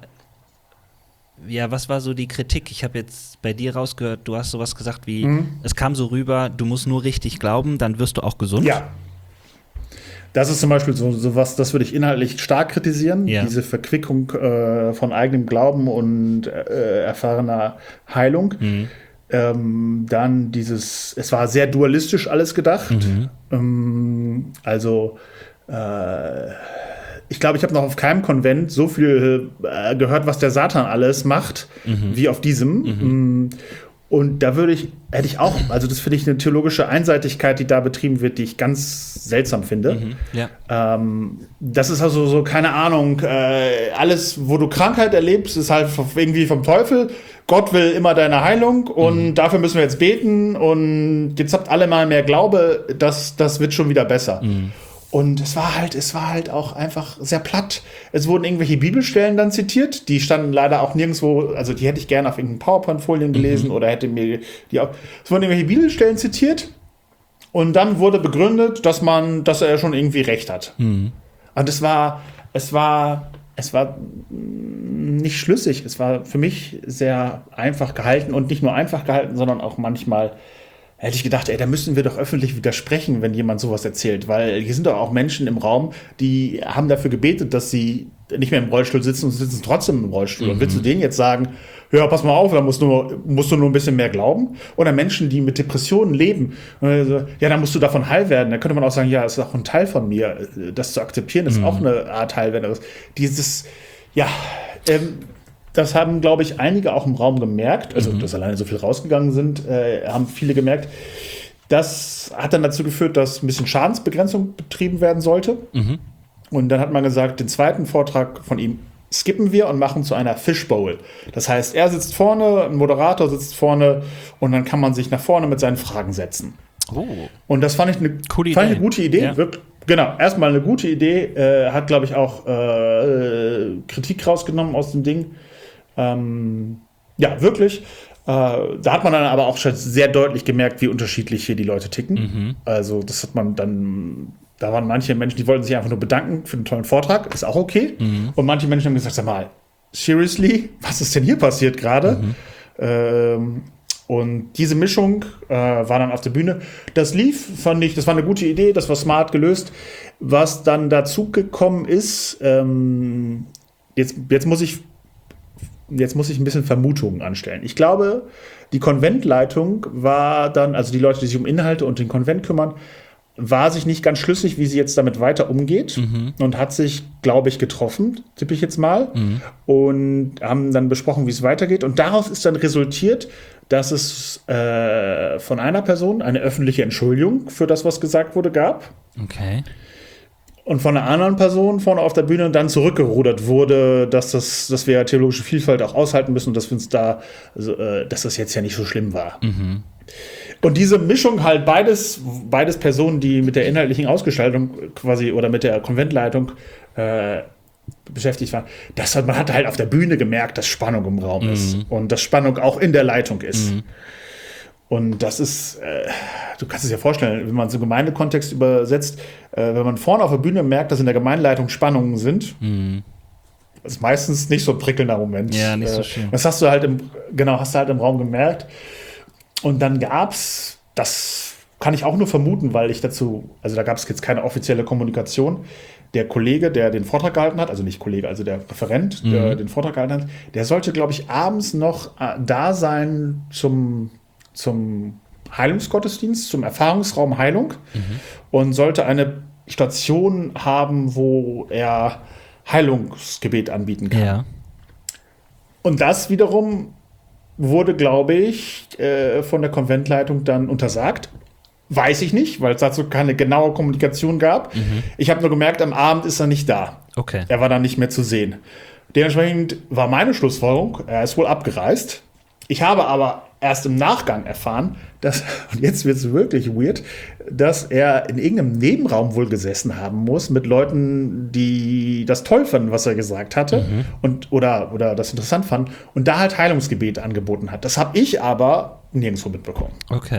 so die Kritik? Ich habe jetzt bei dir rausgehört, du hast sowas gesagt wie, es kam so rüber, du musst nur richtig glauben, dann wirst du auch gesund. Ja. Das ist zum Beispiel so was, das würde ich inhaltlich stark kritisieren, diese Verquickung von eigenem Glauben und erfahrener Heilung. Dann es war sehr dualistisch alles gedacht. Ich glaube, ich habe noch auf keinem Konvent so viel gehört, was der Satan alles macht, wie auf diesem. Und da hätte ich auch, also das finde ich eine theologische Einseitigkeit, die da betrieben wird, die ich ganz seltsam finde. Das ist also so, keine Ahnung, alles, wo du Krankheit erlebst, ist halt irgendwie vom Teufel. Gott will immer deine Heilung und dafür müssen wir jetzt beten und jetzt habt alle mal mehr Glaube, das wird schon wieder besser. Und es war halt auch einfach sehr platt. Es wurden irgendwelche Bibelstellen dann zitiert, die standen leider auch nirgendwo, also die hätte ich gerne auf irgendeinen PowerPoint-Folien gelesen oder hätte mir die auch. Es wurden irgendwelche Bibelstellen zitiert und dann wurde begründet, dass er schon irgendwie recht hat. Und es war nicht schlüssig. Es war für mich sehr einfach gehalten und nicht nur einfach gehalten, sondern auch manchmal hätte ich gedacht, da müssen wir doch öffentlich widersprechen, wenn jemand sowas erzählt, weil hier sind doch auch Menschen im Raum, die haben dafür gebetet, dass sie nicht mehr im Rollstuhl sitzen und sitzen trotzdem im Rollstuhl. Und willst du denen jetzt sagen, ja, pass mal auf, da musst du nur ein bisschen mehr glauben? Oder Menschen, die mit Depressionen leben, ja, dann musst du davon heil werden. Da könnte man auch sagen, ja, es ist auch ein Teil von mir. Das zu akzeptieren, ist auch eine Art Heilwerden. Das haben, glaube ich, einige auch im Raum gemerkt, also dass alleine so viel rausgegangen sind, haben viele gemerkt. Das hat dann dazu geführt, dass ein bisschen Schadensbegrenzung betrieben werden sollte. Und dann hat man gesagt, den zweiten Vortrag von ihm skippen wir und machen zu einer Fishbowl. Das heißt, er sitzt vorne, ein Moderator sitzt vorne und dann kann man sich nach vorne mit seinen Fragen setzen. Und das fand ich eine gute Idee. Ja. Genau, erstmal eine gute Idee. Hat, glaube ich, auch Kritik rausgenommen aus dem Ding. Ja, wirklich. Da hat man dann aber auch schon sehr deutlich gemerkt, wie unterschiedlich hier die Leute ticken. Also das hat man dann, da waren manche Menschen, die wollten sich einfach nur bedanken für den tollen Vortrag, ist auch okay. Und manche Menschen haben gesagt, sag mal, seriously, was ist denn hier passiert gerade? Und diese Mischung war dann auf der Bühne. Das lief, fand ich, das war eine gute Idee, das war smart gelöst. Was dann dazu gekommen ist, jetzt muss ich ein bisschen Vermutungen anstellen. Ich glaube, die Konventleitung war dann, also die Leute, die sich um Inhalte und den Konvent kümmern, war sich nicht ganz schlüssig, wie sie jetzt damit weiter umgeht und hat sich, glaube ich, getroffen, tippe ich jetzt mal, und haben dann besprochen, wie es weitergeht. Und daraus ist dann resultiert, dass es von einer Person eine öffentliche Entschuldigung für das, was gesagt wurde, gab. Okay. Und von einer anderen Person vorne auf der Bühne dann zurückgerudert wurde, dass wir theologische Vielfalt auch aushalten müssen und dass wir uns dass das jetzt ja nicht so schlimm war. Und diese Mischung halt beides Personen, die mit der inhaltlichen Ausgestaltung quasi oder mit der Konventleitung beschäftigt waren, man hat halt auf der Bühne gemerkt, dass Spannung im Raum ist und dass Spannung auch in der Leitung ist. Und das ist, du kannst es dir vorstellen, wenn man es im Gemeindekontext übersetzt, wenn man vorne auf der Bühne merkt, dass in der Gemeindeleitung Spannungen sind, das ist meistens nicht so ein prickelnder Moment. Ja, nicht so schön. Das hast du halt im Raum gemerkt. Und dann gab's, das kann ich auch nur vermuten, weil da gab es jetzt keine offizielle Kommunikation. Der Kollege, der den Vortrag gehalten hat, also nicht Kollege, also der Referent, der den Vortrag gehalten hat, der sollte, glaube ich, abends noch da sein zum Heilungsgottesdienst, zum Erfahrungsraum Heilung und sollte eine Station haben, wo er Heilungsgebet anbieten kann. Ja. Und das wiederum wurde, glaube ich, von der Konventleitung dann untersagt. weiß ich nicht, weil es dazu keine genaue Kommunikation gab. Ich habe nur gemerkt, am Abend ist er nicht da. Okay. Er war dann nicht mehr zu sehen. Dementsprechend war meine Schlussfolgerung, er ist wohl abgereist. Ich habe aber erst im Nachgang erfahren, dass, und jetzt wird es wirklich weird, dass er in irgendeinem Nebenraum wohl gesessen haben muss mit Leuten, die das toll fanden, was er gesagt hatte oder das interessant fanden und da halt Heilungsgebet angeboten hat. Das habe ich aber nirgendwo mitbekommen. Okay.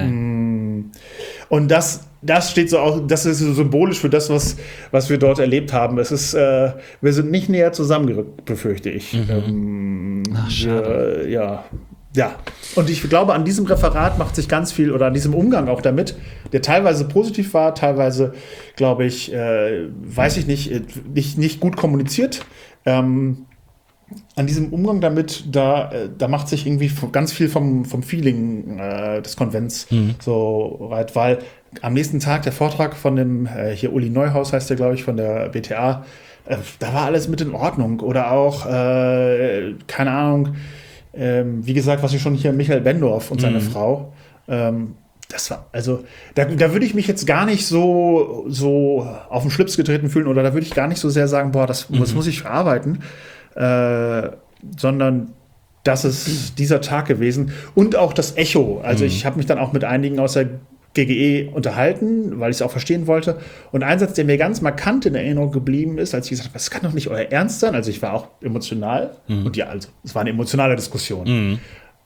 Und das steht so auch, das ist so symbolisch für das, was wir dort erlebt haben. Es ist, wir sind nicht näher zusammengerückt, befürchte ich. Ach, schade. Ja, und ich glaube, an diesem Referat macht sich ganz viel, oder an diesem Umgang auch damit, der teilweise positiv war, teilweise, glaube ich, weiß ich nicht gut kommuniziert. An diesem Umgang damit, da macht sich irgendwie ganz viel vom Feeling des Konvents so weit, weil am nächsten Tag der Vortrag von dem, hier Uli Neuhaus heißt der, glaube ich, von der BTA, da war alles mit in Ordnung. Oder auch, keine Ahnung, wie gesagt, was ich schon hier, Michael Bendorf und seine Frau, das war, also, da würde ich mich jetzt gar nicht so auf den Schlips getreten fühlen oder da würde ich gar nicht so sehr sagen, boah, das muss ich verarbeiten, sondern das ist dieser Tag gewesen und auch das Echo. Also ich habe mich dann auch mit einigen aus der GGE unterhalten, weil ich es auch verstehen wollte. Und ein Satz, der mir ganz markant in Erinnerung geblieben ist, als ich gesagt habe, das kann doch nicht euer Ernst sein. Also ich war auch emotional. Und ja, also es war eine emotionale Diskussion.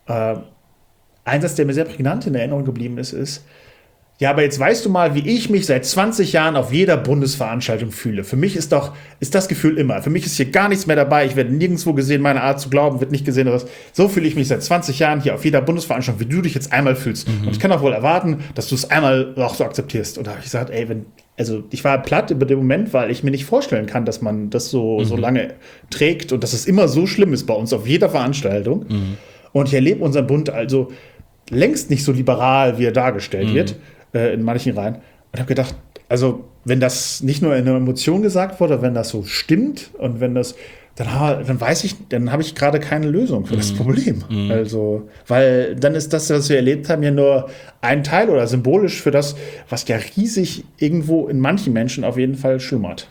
Ein Satz, der mir sehr prägnant in Erinnerung geblieben ist, ja, aber jetzt weißt du mal, wie ich mich seit 20 Jahren auf jeder Bundesveranstaltung fühle. Für mich ist das Gefühl immer. Für mich ist hier gar nichts mehr dabei. Ich werde nirgendwo gesehen. Meine Art zu glauben wird nicht gesehen. So fühle ich mich seit 20 Jahren hier auf jeder Bundesveranstaltung, wie du dich jetzt einmal fühlst. Und ich kann auch wohl erwarten, dass du es einmal auch so akzeptierst. Und da habe ich gesagt, ey, ich war platt über den Moment, weil ich mir nicht vorstellen kann, dass man das so lange trägt und dass es immer so schlimm ist bei uns auf jeder Veranstaltung. Und ich erlebe unseren Bund also längst nicht so liberal, wie er dargestellt wird. In manchen Reihen. Und habe gedacht, also wenn das nicht nur in einer Emotion gesagt wurde, wenn das so stimmt und wenn das, dann habe ich gerade keine Lösung für das Problem. Also, weil dann ist das, was wir erlebt haben, ja nur ein Teil oder symbolisch für das, was ja riesig irgendwo in manchen Menschen auf jeden Fall schlummert.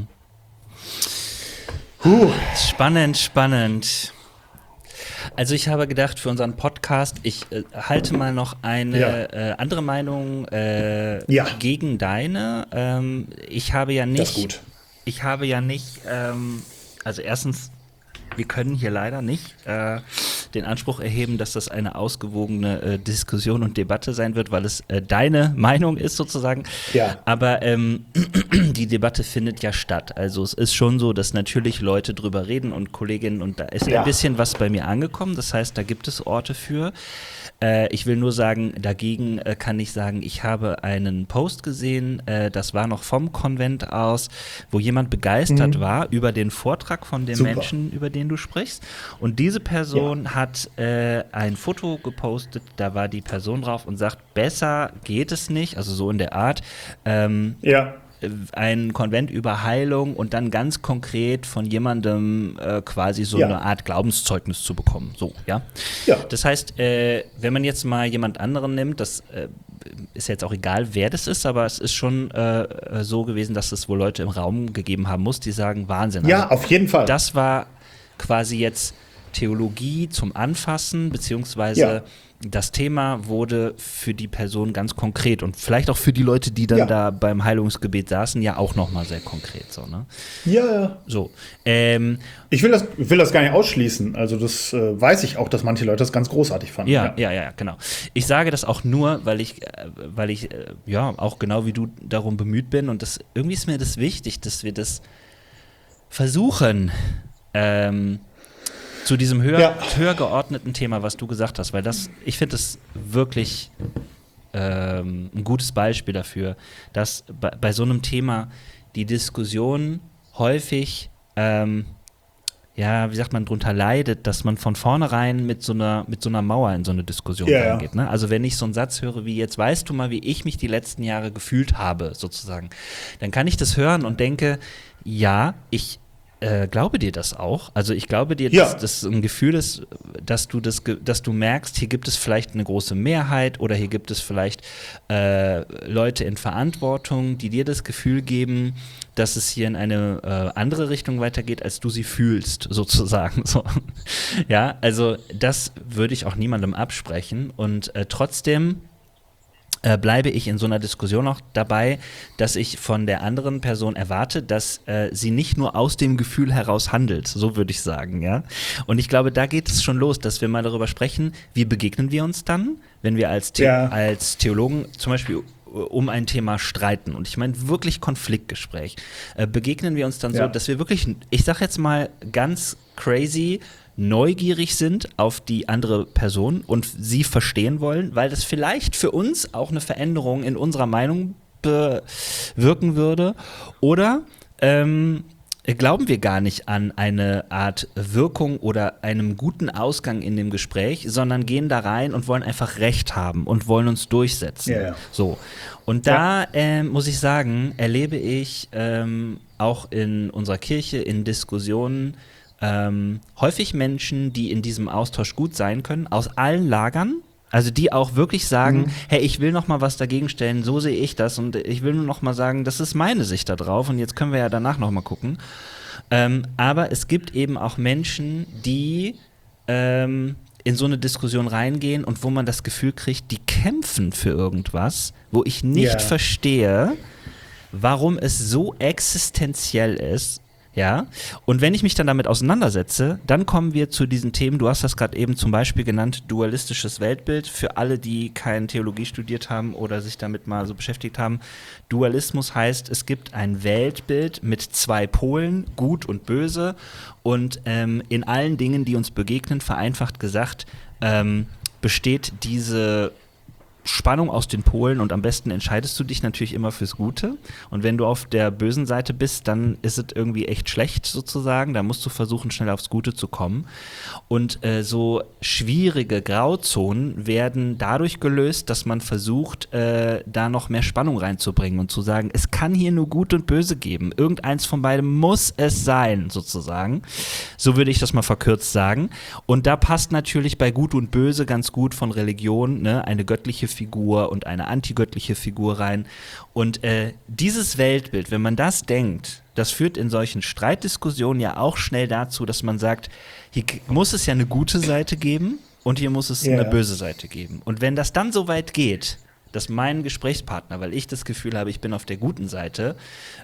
Spannend. Also ich habe gedacht, für unseren Podcast, ich halte mal noch eine andere Meinung gegen deine. Ich habe ja nicht, das ist gut. Also erstens, wir können hier leider nicht den Anspruch erheben, dass das eine ausgewogene Diskussion und Debatte sein wird, weil es deine Meinung ist sozusagen. Ja. Aber die Debatte findet ja statt. Also es ist schon so, dass natürlich Leute drüber reden und Kolleginnen und da ist ein bisschen was bei mir angekommen. Das heißt, da gibt es Orte für. Ich will nur sagen, dagegen kann ich sagen, ich habe einen Post gesehen, das war noch vom Konvent aus, wo jemand begeistert war über den Vortrag von dem Menschen, über den du sprichst. Und diese Person hat ein Foto gepostet, da war die Person drauf und sagt, besser geht es nicht, also so in der Art. Ein Konvent über Heilung und dann ganz konkret von jemandem quasi so eine Art Glaubenszeugnis zu bekommen. So, ja. Das heißt, wenn man jetzt mal jemand anderen nimmt, das ist jetzt auch egal, wer das ist, aber es ist schon so gewesen, dass es wohl Leute im Raum gegeben haben muss, die sagen, Wahnsinn. Ja, also, auf jeden Fall. Das war quasi jetzt Theologie zum Anfassen, beziehungsweise das Thema wurde für die Person ganz konkret und vielleicht auch für die Leute, die dann da beim Heilungsgebet saßen, ja auch nochmal sehr konkret. So, ne? Ja. So. Ich will das gar nicht ausschließen. Also das weiß ich auch, dass manche Leute das ganz großartig fanden. Ja, genau. Ich sage das auch nur, weil ich auch genau wie du darum bemüht bin und irgendwie ist mir das wichtig, dass wir das versuchen, zu diesem höher geordneten Thema, was du gesagt hast, weil ich finde das wirklich ein gutes Beispiel dafür, dass bei so einem Thema die Diskussion häufig, wie sagt man, drunter leidet, dass man von vornherein mit so einer Mauer in so eine Diskussion reingeht. Ne? Also wenn ich so einen Satz höre wie, jetzt weißt du mal, wie ich mich die letzten Jahre gefühlt habe, sozusagen, dann kann ich das hören und denke, ja, ich glaube dir das auch. Also ich glaube dir, Ja. dass das ein Gefühl ist, dass du merkst, hier gibt es vielleicht eine große Mehrheit oder hier gibt es vielleicht Leute in Verantwortung, die dir das Gefühl geben, dass es hier in eine andere Richtung weitergeht, als du sie fühlst, sozusagen. So. Ja, also das würde ich auch niemandem absprechen und trotzdem bleibe ich in so einer Diskussion auch dabei, dass ich von der anderen Person erwarte, dass sie nicht nur aus dem Gefühl heraus handelt, so würde ich sagen, ja. Und ich glaube, da geht es schon los, dass wir mal darüber sprechen, wie begegnen wir uns dann, wenn wir als Theologen zum Beispiel um ein Thema streiten. Und ich meine wirklich Konfliktgespräch. Begegnen wir uns dann so, dass wir wirklich, ich sag jetzt mal ganz crazy, neugierig sind auf die andere Person und sie verstehen wollen, weil das vielleicht für uns auch eine Veränderung in unserer Meinung bewirken würde. Oder glauben wir gar nicht an eine Art Wirkung oder einem guten Ausgang in dem Gespräch, sondern gehen da rein und wollen einfach Recht haben und wollen uns durchsetzen. Ja. So. Und da muss ich sagen, erlebe ich auch in unserer Kirche, in Diskussionen, häufig Menschen, die in diesem Austausch gut sein können, aus allen Lagern, also die auch wirklich sagen, hey, ich will noch mal was dagegen stellen, so sehe ich das und ich will nur noch mal sagen, das ist meine Sicht da drauf und jetzt können wir ja danach noch mal gucken. Aber es gibt eben auch Menschen, die in so eine Diskussion reingehen und wo man das Gefühl kriegt, die kämpfen für irgendwas, wo ich nicht verstehe, warum es so existenziell ist. Ja, und wenn ich mich dann damit auseinandersetze, dann kommen wir zu diesen Themen, du hast das gerade eben zum Beispiel genannt, dualistisches Weltbild, für alle, die keine Theologie studiert haben oder sich damit mal so beschäftigt haben. Dualismus heißt, es gibt ein Weltbild mit zwei Polen, gut und böse, und in allen Dingen, die uns begegnen, vereinfacht gesagt, besteht diese Spannung aus den Polen und am besten entscheidest du dich natürlich immer fürs Gute und wenn du auf der bösen Seite bist, dann ist es irgendwie echt schlecht sozusagen, da musst du versuchen, schnell aufs Gute zu kommen und so schwierige Grauzonen werden dadurch gelöst, dass man versucht, da noch mehr Spannung reinzubringen und zu sagen, es kann hier nur Gut und Böse geben, irgendeins von beidem muss es sein sozusagen, so würde ich das mal verkürzt sagen und da passt natürlich bei Gut und Böse ganz gut von Religion, ne, eine göttliche Figur und eine antigöttliche Figur rein. Und dieses Weltbild, wenn man das denkt, das führt in solchen Streitdiskussionen ja auch schnell dazu, dass man sagt, hier muss es ja eine gute Seite geben und hier muss es eine böse Seite geben. Und wenn das dann so weit geht, dass mein Gesprächspartner, weil ich das Gefühl habe, ich bin auf der guten Seite,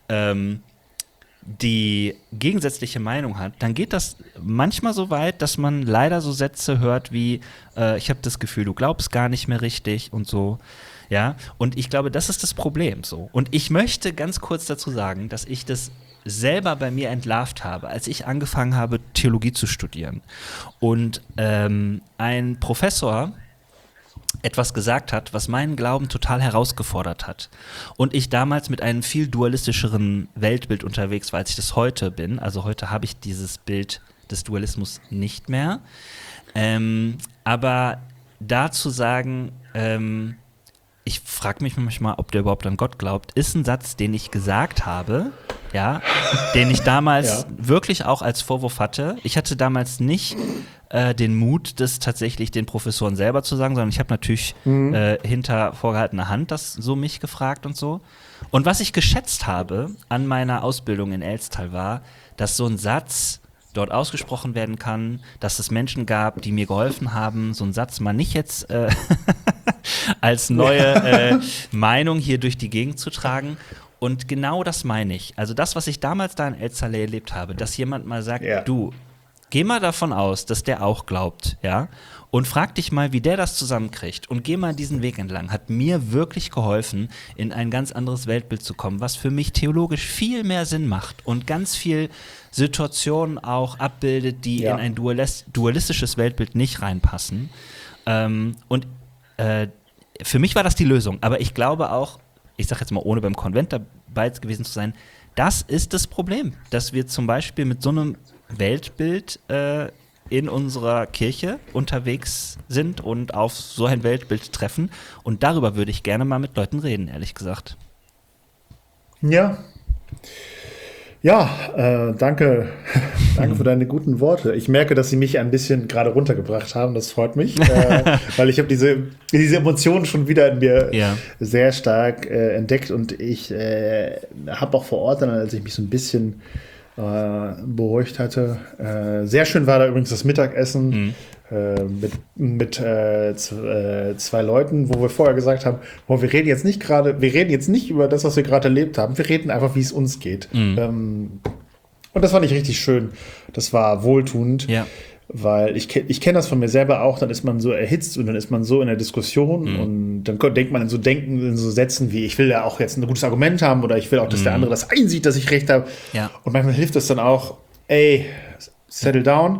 die gegensätzliche Meinung hat, dann geht das manchmal so weit, dass man leider so Sätze hört wie, ich habe das Gefühl, du glaubst gar nicht mehr richtig und so, ja, und ich glaube, das ist das Problem so. Und ich möchte ganz kurz dazu sagen, dass ich das selber bei mir entlarvt habe, als ich angefangen habe, Theologie zu studieren. Und ein Professor etwas gesagt hat, was meinen Glauben total herausgefordert hat. Und ich damals mit einem viel dualistischeren Weltbild unterwegs war, als ich das heute bin. Also heute habe ich dieses Bild des Dualismus nicht mehr. Aber da zu sagen, ich frage mich manchmal, ob der überhaupt an Gott glaubt, ist ein Satz, den ich gesagt habe, ja, den ich damals wirklich auch als Vorwurf hatte. Ich hatte damals nicht den Mut, das tatsächlich den Professoren selber zu sagen, sondern ich habe natürlich hinter vorgehaltener Hand das so mich gefragt und so. Und was ich geschätzt habe an meiner Ausbildung in Elstal war, dass so ein Satz dort ausgesprochen werden kann, dass es Menschen gab, die mir geholfen haben, so einen Satz mal nicht jetzt als neue Meinung hier durch die Gegend zu tragen. Und genau das meine ich. Also das, was ich damals da in Elstal erlebt habe, dass jemand mal sagt, du, geh mal davon aus, dass der auch glaubt, ja, und frag dich mal, wie der das zusammenkriegt und geh mal diesen Weg entlang, hat mir wirklich geholfen, in ein ganz anderes Weltbild zu kommen, was für mich theologisch viel mehr Sinn macht und ganz viel Situationen auch abbildet, die in ein dualistisches Weltbild nicht reinpassen. Und für mich war das die Lösung, aber ich glaube auch, ich sage jetzt mal, ohne beim Konvent dabei gewesen zu sein, das ist das Problem, dass wir zum Beispiel mit so einem Weltbild in unserer Kirche unterwegs sind und auf so ein Weltbild treffen. Und darüber würde ich gerne mal mit Leuten reden, ehrlich gesagt. Ja. Ja, danke. Danke für deine guten Worte. Ich merke, dass sie mich ein bisschen gerade runtergebracht haben. Das freut mich, weil ich habe diese Emotionen schon wieder in mir sehr stark entdeckt. Und ich habe auch vor Ort, dann, als ich mich so ein bisschen beruhigt hatte, sehr schön war da übrigens das Mittagessen mit zwei Leuten, wo wir vorher gesagt haben, wir reden jetzt nicht über das, was wir gerade erlebt haben, wir reden einfach, wie es uns geht. Und das fand ich richtig schön. Das war wohltuend, weil ich kenne das von mir selber auch, dann ist man so erhitzt und dann ist man so in der Diskussion und dann denkt man in so Sätzen wie, ich will ja auch jetzt ein gutes Argument haben oder ich will auch, dass der andere das einsieht, dass ich recht habe. Ja. Und manchmal hilft es dann auch, settle down.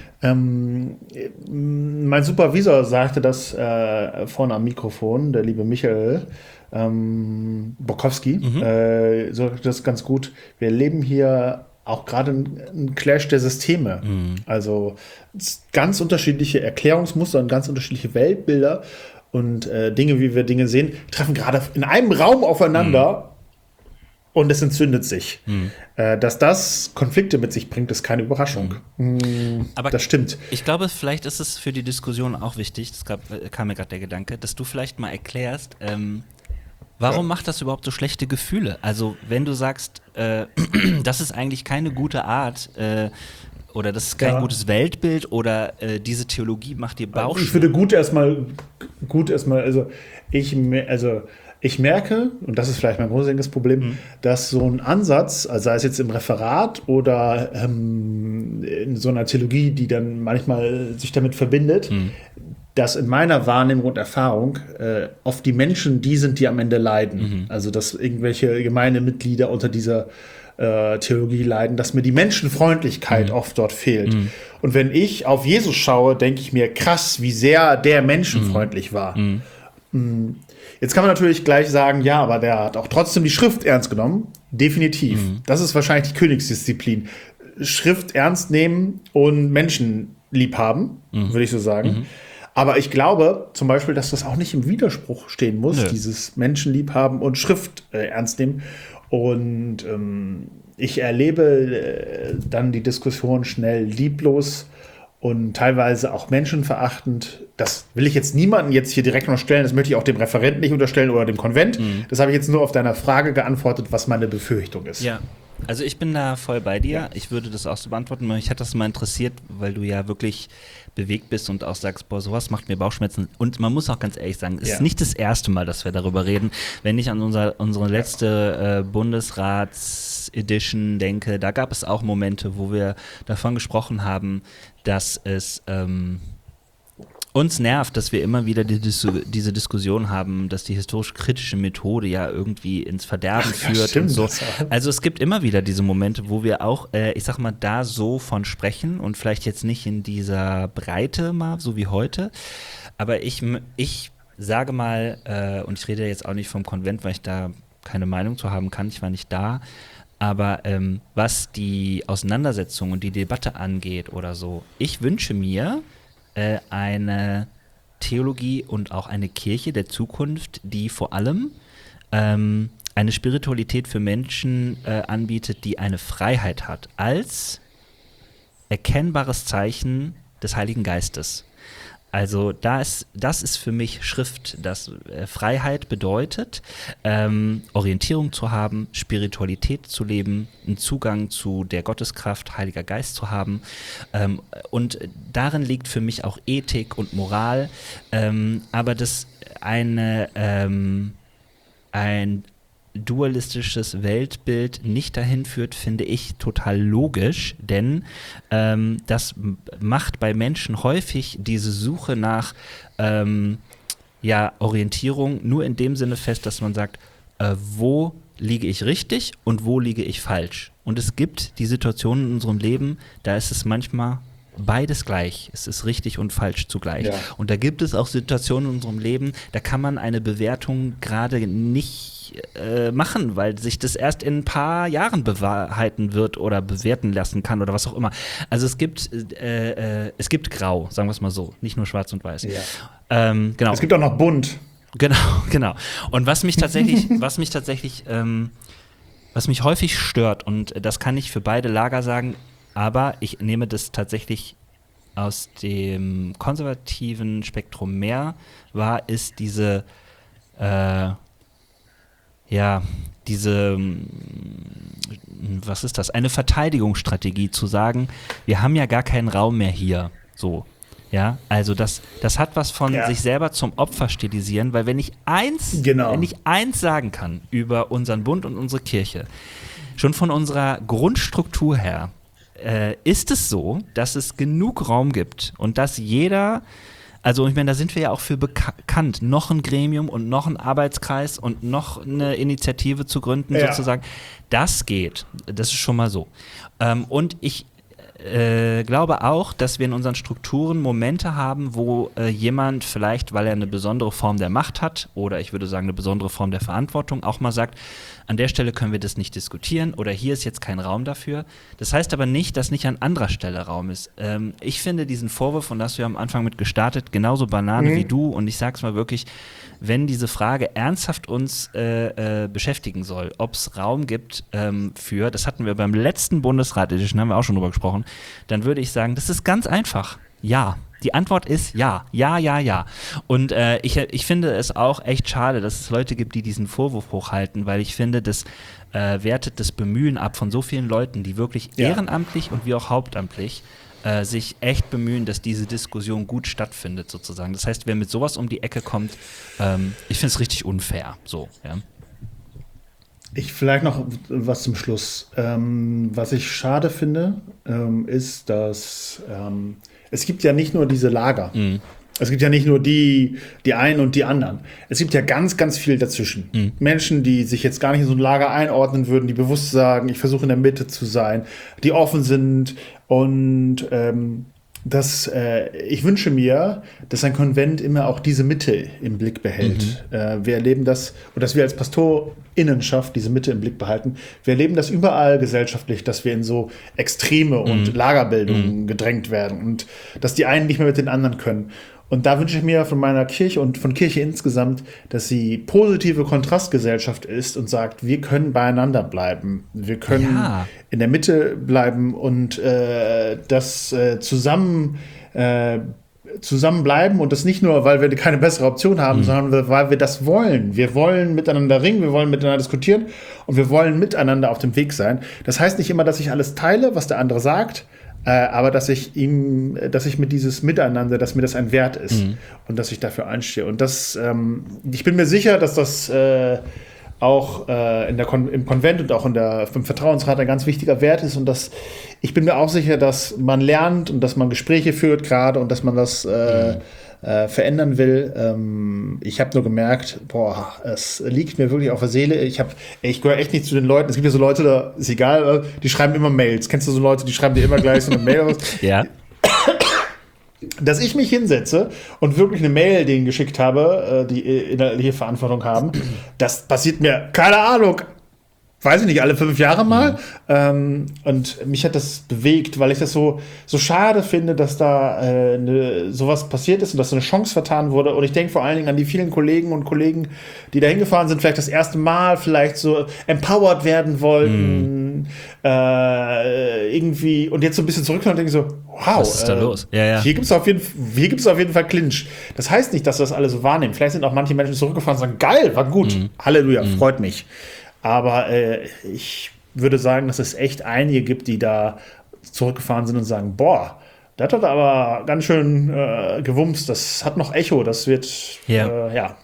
Mein Supervisor sagte das vorne am Mikrofon, der liebe Michael Bokowski, sagte das ganz gut. Wir erleben hier auch gerade ein Clash der Systeme. Also ganz unterschiedliche Erklärungsmuster und ganz unterschiedliche Weltbilder und Dinge, wie wir Dinge sehen, treffen gerade in einem Raum aufeinander. Und es entzündet sich. Dass das Konflikte mit sich bringt, ist keine Überraschung. Aber das stimmt. Ich glaube, vielleicht ist es für die Diskussion auch wichtig, kam mir gerade der Gedanke, dass du vielleicht mal erklärst, warum macht das überhaupt so schlechte Gefühle? Also wenn du sagst, das ist eigentlich keine gute Art oder das ist kein gutes Weltbild oder diese Theologie macht dir Bauchschmerzen. Ich finde gut erstmal, ich merke, und das ist vielleicht mein grundsätzliches Problem, dass so ein Ansatz, also sei es jetzt im Referat oder in so einer Theologie, die dann manchmal sich damit verbindet, dass in meiner Wahrnehmung und Erfahrung oft die Menschen die sind, die am Ende leiden. Also dass irgendwelche Gemeindemitglieder unter dieser Theologie leiden, dass mir die Menschenfreundlichkeit oft dort fehlt. Und wenn ich auf Jesus schaue, denke ich mir, krass, wie sehr der menschenfreundlich war. Jetzt kann man natürlich gleich sagen, ja, aber der hat auch trotzdem die Schrift ernst genommen. Definitiv. Das ist wahrscheinlich die Königsdisziplin. Schrift ernst nehmen und Menschen lieb haben, würde ich so sagen. Aber ich glaube zum Beispiel, dass das auch nicht im Widerspruch stehen muss, dieses Menschenlieb haben und Schrift ernst nehmen. Und ich erlebe dann die Diskussion schnell lieblos und teilweise auch menschenverachtend. Das will ich jetzt niemandem jetzt hier direkt noch stellen, das möchte ich auch dem Referenten nicht unterstellen oder dem Konvent. Das habe ich jetzt nur auf deiner Frage geantwortet, was meine Befürchtung ist. Ja, also ich bin da voll bei dir. Ja. Ich würde das auch so beantworten. Mich hat das mal interessiert, weil du ja wirklich bewegt bist und auch sagst, boah, sowas macht mir Bauchschmerzen. Und man muss auch ganz ehrlich sagen, es ist nicht das erste Mal, dass wir darüber reden. Wenn ich an unsere letzte Bundesrats-Edition denke, da gab es auch Momente, wo wir davon gesprochen haben, dass es uns nervt, dass wir immer wieder diese Diskussion haben, dass die historisch-kritische Methode ja irgendwie ins Verderben führt und so. Also es gibt immer wieder diese Momente, wo wir auch, ich sag mal, da so von sprechen und vielleicht jetzt nicht in dieser Breite mal, so wie heute, aber ich sage mal, und ich rede jetzt auch nicht vom Konvent, weil ich da keine Meinung zu haben kann, ich war nicht da, aber was die Auseinandersetzung und die Debatte angeht oder so, ich wünsche mir eine Theologie und auch eine Kirche der Zukunft, die vor allem eine Spiritualität für Menschen anbietet, die eine Freiheit hat, als erkennbares Zeichen des Heiligen Geistes. Also das ist für mich Schrift, dass Freiheit bedeutet, Orientierung zu haben, Spiritualität zu leben, einen Zugang zu der Gotteskraft, Heiliger Geist zu haben. Und darin liegt für mich auch Ethik und Moral, aber dass ein dualistisches Weltbild nicht dahin führt, finde ich total logisch, denn das macht bei Menschen häufig diese Suche nach Orientierung nur in dem Sinne fest, dass man sagt, wo liege ich richtig und wo liege ich falsch. Und es gibt die Situationen in unserem Leben, da ist es manchmal beides gleich. Es ist richtig und falsch zugleich. Ja. Und da gibt es auch Situationen in unserem Leben, da kann man eine Bewertung gerade nicht machen, weil sich das erst in ein paar Jahren bewahrheiten wird oder bewerten lassen kann oder was auch immer. Also es gibt Grau, sagen wir es mal so, nicht nur schwarz und weiß. Ja. Genau. Es gibt auch noch bunt. Genau. Und was mich tatsächlich was mich häufig stört, und das kann ich für beide Lager sagen, aber ich nehme das tatsächlich aus dem konservativen Spektrum mehr wahr, ist diese was ist das? Eine Verteidigungsstrategie zu sagen, wir haben ja gar keinen Raum mehr hier, so. Ja, also das hat was von sich selber zum Opfer stilisieren, weil wenn ich eins sagen kann über unseren Bund und unsere Kirche, schon von unserer Grundstruktur her, ist es so, dass es genug Raum gibt und dass jeder, also ich meine, da sind wir ja auch für bekannt, noch ein Gremium und noch ein Arbeitskreis und noch eine Initiative zu gründen, sozusagen. Das geht, das ist schon mal so. Und ich glaube auch, dass wir in unseren Strukturen Momente haben, wo jemand vielleicht, weil er eine besondere Form der Macht hat oder ich würde sagen eine besondere Form der Verantwortung, auch mal sagt, an der Stelle können wir das nicht diskutieren oder hier ist jetzt kein Raum dafür. Das heißt aber nicht, dass nicht an anderer Stelle Raum ist. Ich finde diesen Vorwurf, und da hast du ja am Anfang mit gestartet, genauso Banane wie du, und ich sag's mal wirklich, wenn diese Frage ernsthaft uns beschäftigen soll, ob es Raum gibt für, das hatten wir beim letzten Bundesrat Edition, haben wir auch schon drüber gesprochen, dann würde ich sagen, das ist ganz einfach. Ja. Die Antwort ist ja. Ja, ja, ja. Und ich finde es auch echt schade, dass es Leute gibt, die diesen Vorwurf hochhalten, weil ich finde, das wertet das Bemühen ab von so vielen Leuten, die wirklich ehrenamtlich und wie auch hauptamtlich sich echt bemühen, dass diese Diskussion gut stattfindet, sozusagen. Das heißt, wer mit sowas um die Ecke kommt, ich finde es richtig unfair. So, ja. Ich vielleicht noch was zum Schluss. Was ich schade finde, ist, dass es gibt ja nicht nur diese Lager. Es gibt ja nicht nur die einen und die anderen. Es gibt ja ganz, ganz viel dazwischen. Menschen, die sich jetzt gar nicht in so ein Lager einordnen würden, die bewusst sagen, ich versuche in der Mitte zu sein, die offen sind und ich wünsche mir, dass ein Konvent immer auch diese Mitte im Blick behält. Wir erleben das, und dass wir als PastorInnenschaft diese Mitte im Blick behalten. Wir erleben das überall gesellschaftlich, dass wir in so Extreme und Lagerbildungen gedrängt werden und dass die einen nicht mehr mit den anderen können. Und da wünsche ich mir von meiner Kirche und von Kirche insgesamt, dass sie positive Kontrastgesellschaft ist und sagt, wir können beieinander bleiben. Wir können in der Mitte bleiben und zusammenbleiben und das nicht nur, weil wir keine bessere Option haben, sondern weil wir das wollen. Wir wollen miteinander ringen, wir wollen miteinander diskutieren und wir wollen miteinander auf dem Weg sein. Das heißt nicht immer, dass ich alles teile, was der andere sagt, aber dass ich mit dieses Miteinander, dass mir das ein Wert ist und dass ich dafür einstehe. Und das, ich bin mir sicher, dass das auch im Konvent und auch im Vertrauensrat ein ganz wichtiger Wert ist. Und ich bin mir auch sicher, dass man lernt und dass man Gespräche führt gerade und dass man das verändern will. Ich habe nur gemerkt, es liegt mir wirklich auf der Seele. Ich gehöre echt nicht zu den Leuten. Es gibt ja so Leute, da ist egal, die schreiben immer Mails. Kennst du so Leute, die schreiben dir immer gleich so eine Mail raus? Ja. Dass ich mich hinsetze und wirklich eine Mail denen geschickt habe, die inhaltliche Verantwortung haben, das passiert mir, keine Ahnung, weiß ich nicht, alle 5 Jahre mal. Und mich hat das bewegt, weil ich das so schade finde, dass da sowas passiert ist und dass so eine Chance vertan wurde. Und ich denke vor allen Dingen an die vielen Kollegen und Kollegen, die da hingefahren sind, vielleicht das erste Mal, vielleicht so empowered werden wollten, irgendwie, und jetzt so ein bisschen zurückkommen und denken so, wow, was ist da los? Ja. Hier gibt's auf jeden Fall Clinch. Das heißt nicht, dass wir das alle so wahrnehmen. Vielleicht sind auch manche Menschen zurückgefahren und sagen, geil, war gut, Halleluja, freut mich. Aber ich würde sagen, dass es echt einige gibt, die da zurückgefahren sind und sagen, boah, das hat aber ganz schön gewumst, das hat noch Echo, das wird, Ja,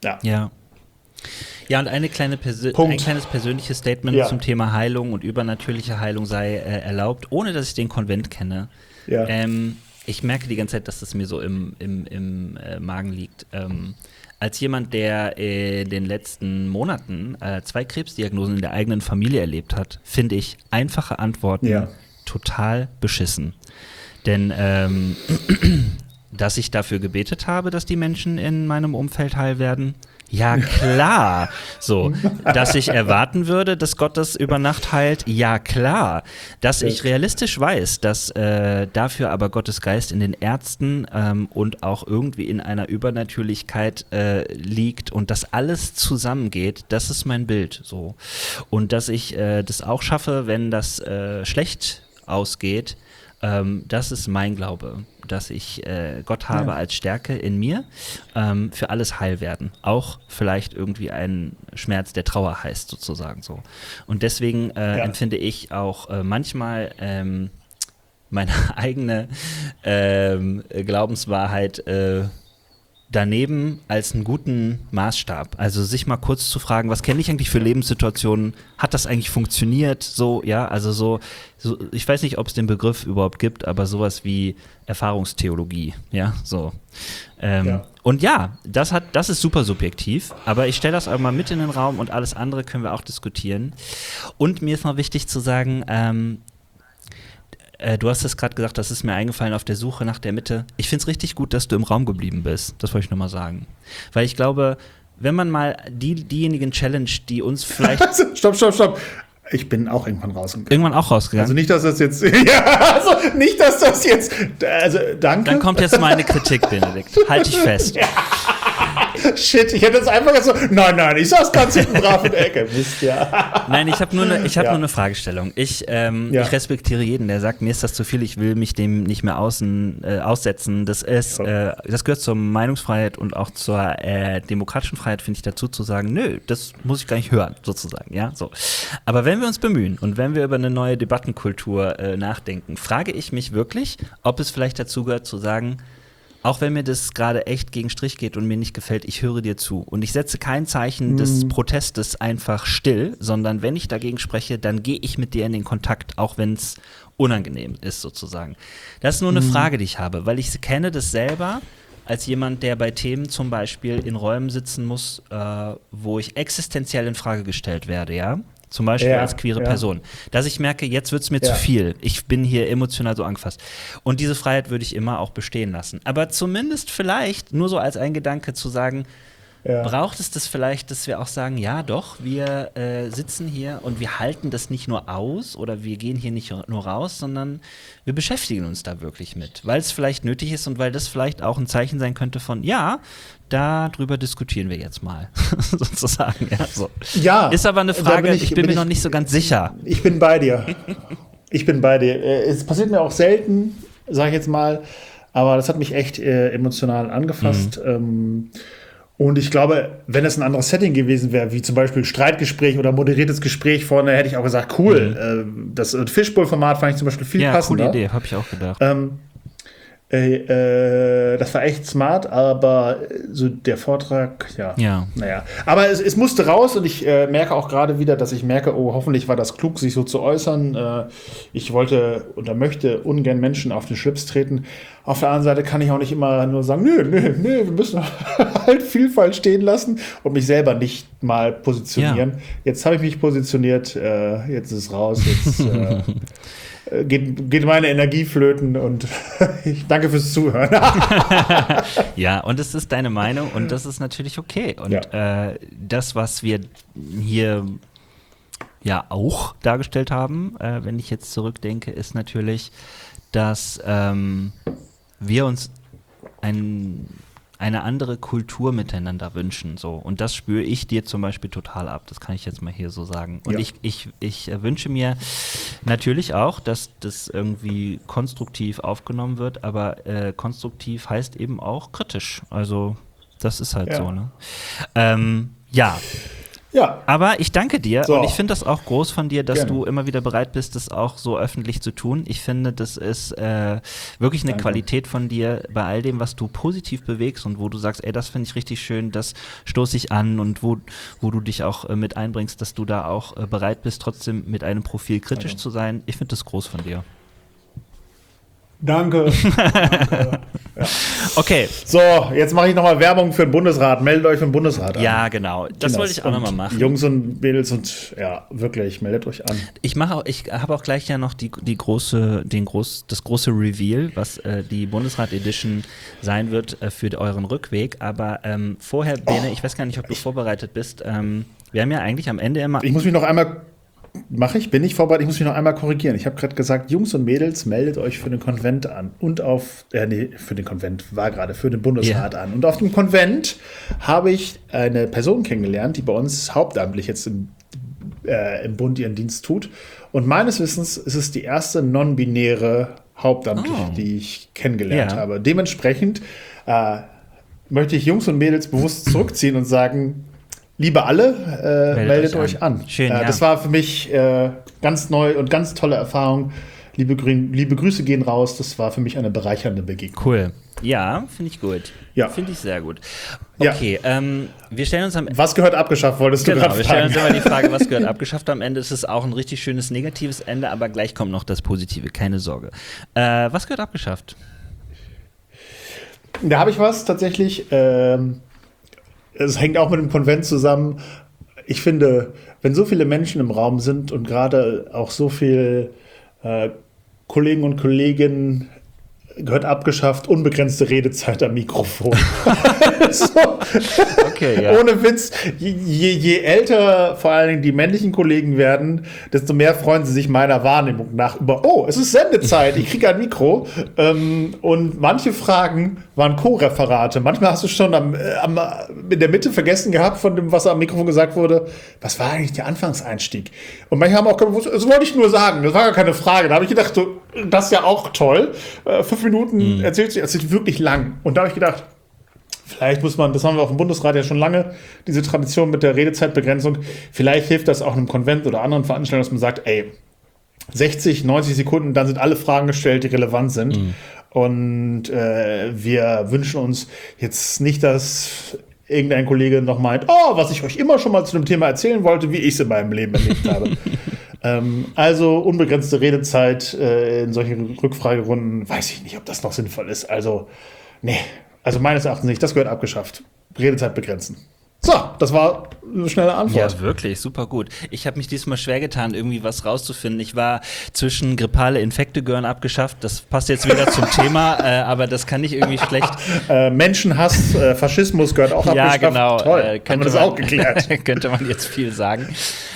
und ein kleines persönliches Statement zum Thema Heilung und übernatürliche Heilung sei erlaubt, ohne dass ich den Konvent kenne. Ja. Ich merke die ganze Zeit, dass das mir so im Magen liegt. Als jemand, der in den letzten Monaten 2 Krebsdiagnosen in der eigenen Familie erlebt hat, finde ich einfache Antworten total beschissen. Denn dass ich dafür gebetet habe, dass die Menschen in meinem Umfeld heil werden, Ja, klar. So, dass ich erwarten würde, dass Gott das über Nacht heilt, ja, klar. Dass ich realistisch weiß, dass dafür aber Gottes Geist in den Ärzten und auch irgendwie in einer Übernatürlichkeit liegt und dass alles zusammengeht, das ist mein Bild. So. Und dass ich das auch schaffe, wenn das schlecht ausgeht, das ist mein Glaube, dass ich Gott habe als Stärke in mir, für alles heil werden. Auch vielleicht irgendwie ein Schmerz, der Trauer heißt, sozusagen so. Und deswegen empfinde ich auch manchmal meine eigene Glaubenswahrheit daneben als einen guten Maßstab. Also sich mal kurz zu fragen, was kenne ich eigentlich für Lebenssituationen? Hat das eigentlich funktioniert? So, ja, also so ich weiß nicht, ob es den Begriff überhaupt gibt, aber sowas wie Erfahrungstheologie, ja, so. Und ja, das ist super subjektiv, aber ich stelle das auch mal mit in den Raum und alles andere können wir auch diskutieren. Und mir ist noch wichtig zu sagen, du hast es gerade gesagt, das ist mir eingefallen auf der Suche nach der Mitte. Ich finde es richtig gut, dass du im Raum geblieben bist. Das wollte ich nochmal sagen. Weil ich glaube, wenn man mal diejenigen Challenge, die uns vielleicht... Stopp. Ich bin auch irgendwann rausgegangen. Irgendwann auch rausgegangen? Also nicht, dass das jetzt... nicht, dass das jetzt... Also, danke. Dann kommt jetzt meine Kritik, Benedikt. Halt dich fest. Shit, ich hätte jetzt einfach so, nein, ich saß ganz hinten brav in der Ecke. Mist, ja. Nein, ich habe nur eine Fragestellung. Ich respektiere jeden, der sagt, mir ist das zu viel, ich will mich dem nicht mehr aussetzen. Das gehört zur Meinungsfreiheit und auch zur demokratischen Freiheit, finde ich, dazu zu sagen, nö, das muss ich gar nicht hören, sozusagen. Ja, so. Aber wenn wir uns bemühen und wenn wir über eine neue Debattenkultur nachdenken, frage ich mich wirklich, ob es vielleicht dazu gehört zu sagen, auch wenn mir das gerade echt gegen Strich geht und mir nicht gefällt, ich höre dir zu. Und ich setze kein Zeichen des Protestes einfach still, sondern wenn ich dagegen spreche, dann gehe ich mit dir in den Kontakt, auch wenn es unangenehm ist sozusagen. Das ist nur eine Frage, die ich habe, weil ich kenne das selber als jemand, der bei Themen zum Beispiel in Räumen sitzen muss, wo ich existenziell in Frage gestellt werde, ja? Zum Beispiel als queere Person. Dass ich merke, jetzt wird es mir zu viel. Ich bin hier emotional so angefasst. Und diese Freiheit würde ich immer auch bestehen lassen. Aber zumindest vielleicht, nur so als ein Gedanke zu sagen, braucht es das vielleicht, dass wir auch sagen, ja doch, wir sitzen hier und wir halten das nicht nur aus oder wir gehen hier nicht nur raus, sondern wir beschäftigen uns da wirklich mit. Weil es vielleicht nötig ist und weil das vielleicht auch ein Zeichen sein könnte von, ja, darüber diskutieren wir jetzt mal, sozusagen. Ja, so. Ja, ist aber eine Frage, ich bin mir noch nicht so ganz sicher. Ich bin bei dir. Es passiert mir auch selten, sage ich jetzt mal, aber das hat mich echt emotional angefasst. Und ich glaube, wenn es ein anderes Setting gewesen wäre, wie zum Beispiel Streitgespräch oder moderiertes Gespräch vorne, hätte ich auch gesagt, cool. Das Fishbowl-Format fand ich zum Beispiel viel passender. Ja, coole Idee, habe ich auch gedacht. Das war echt smart, aber so der Vortrag, naja. Aber es musste raus und ich merke auch gerade wieder, dass ich merke, oh, hoffentlich war das klug, sich so zu äußern. Ich wollte oder möchte ungern Menschen auf den Schlips treten. Auf der anderen Seite kann ich auch nicht immer nur sagen, nö, wir müssen halt Vielfalt stehen lassen und mich selber nicht mal positionieren. Ja. Jetzt habe ich mich positioniert, jetzt ist es raus, jetzt geht meine Energie flöten und ich danke fürs Zuhören. Ja, und es ist deine Meinung und das ist natürlich okay. Und das, was wir hier ja auch dargestellt haben, wenn ich jetzt zurückdenke, ist natürlich, dass wir uns eine andere Kultur miteinander wünschen. So. Und das spüre ich dir zum Beispiel total ab. Das kann ich jetzt mal hier so sagen. Und ich wünsche mir natürlich auch, dass das irgendwie konstruktiv aufgenommen wird, aber konstruktiv heißt eben auch kritisch. Also das ist halt so. Ne? Ja, aber ich danke dir und ich finde das auch groß von dir, dass du immer wieder bereit bist, das auch so öffentlich zu tun. Ich finde, das ist wirklich eine Qualität von dir bei all dem, was du positiv bewegst und wo du sagst, ey, das finde ich richtig schön, das stoße ich an und wo du dich auch mit einbringst, dass du da auch bereit bist, trotzdem mit einem Profil kritisch zu sein. Ich finde das groß von dir. Danke. Danke. Ja. Okay. So, jetzt mache ich nochmal Werbung für den Bundesrat. Meldet euch für den Bundesrat an. Ja, genau. Das wollte ich auch nochmal machen. Jungs und Mädels und ja, wirklich, meldet euch an. Ich habe auch gleich ja noch das große Reveal, was die Bundesrat Edition sein wird für euren Rückweg. Aber vorher, Bene, ich weiß gar nicht, ob du vorbereitet bist. Wir haben ja eigentlich am Ende immer. Ich muss mich noch einmal. Bin ich vorbereitet? Ich muss mich noch einmal korrigieren. Ich habe gerade gesagt, Jungs und Mädels, meldet euch für den Konvent an. Und für den Konvent für den Bundesrat an. Und auf dem Konvent habe ich eine Person kennengelernt, die bei uns hauptamtlich jetzt im Bund ihren Dienst tut. Und meines Wissens ist es die erste non-binäre Hauptamtliche, die ich kennengelernt habe. Dementsprechend möchte ich Jungs und Mädels bewusst zurückziehen und sagen, liebe alle, meldet euch an. Schön, Das war für mich ganz neu und ganz tolle Erfahrung. Liebe Grüße gehen raus. Das war für mich eine bereichernde Begegnung. Cool. Ja, finde ich gut. Ja. Finde ich sehr gut. Okay, wir stellen uns Was gehört abgeschafft, wolltest du gerade fragen? Wir stellen uns immer die Frage, was gehört abgeschafft. Am Ende ist es auch ein richtig schönes negatives Ende, aber gleich kommt noch das Positive, keine Sorge. Was gehört abgeschafft? Da habe ich was tatsächlich. Es hängt auch mit dem Konvent zusammen. Ich finde, wenn so viele Menschen im Raum sind und gerade auch so viele Kollegen und Kolleginnen, gehört abgeschafft, unbegrenzte Redezeit am Mikrofon. Okay, ja. Ohne Witz, je älter vor allen Dingen die männlichen Kollegen werden, desto mehr freuen sie sich meiner Wahrnehmung nach über, es ist Sendezeit, ich kriege ein Mikro. Und manche Fragen waren Co-Referate. Manchmal hast du schon in der Mitte vergessen gehabt von dem, was am Mikrofon gesagt wurde. Was war eigentlich der Anfangseinstieg? Und manche haben auch gewusst, das wollte ich nur sagen, das war gar keine Frage. Da habe ich gedacht, das ist ja auch toll. 5 Minuten erzählt wirklich lang. Und da habe ich gedacht, vielleicht muss man, das haben wir auf dem Bundesrat ja schon lange, diese Tradition mit der Redezeitbegrenzung, vielleicht hilft das auch einem Konvent oder anderen Veranstaltungen, dass man sagt, 60, 90 Sekunden, dann sind alle Fragen gestellt, die relevant sind. Und wir wünschen uns jetzt nicht, dass irgendein Kollege noch meint, was ich euch immer schon mal zu dem Thema erzählen wollte, wie ich es in meinem Leben erlebt habe. Also unbegrenzte Redezeit in solchen Rückfragerunden, weiß ich nicht, ob das noch sinnvoll ist. Also, nee, meines Erachtens nicht, das gehört abgeschafft. Redezeit begrenzen. So, das war eine schnelle Antwort. Ja, wirklich, super gut. Ich habe mich diesmal schwer getan, irgendwie was rauszufinden. Ich war zwischen grippale Infekte gehören abgeschafft. Das passt jetzt wieder zum Thema, aber das kann ich irgendwie schlecht. Menschenhass, Faschismus gehört auch abgeschafft. Ja, genau. Toll, haben wir das auch geklärt. Könnte man jetzt viel sagen.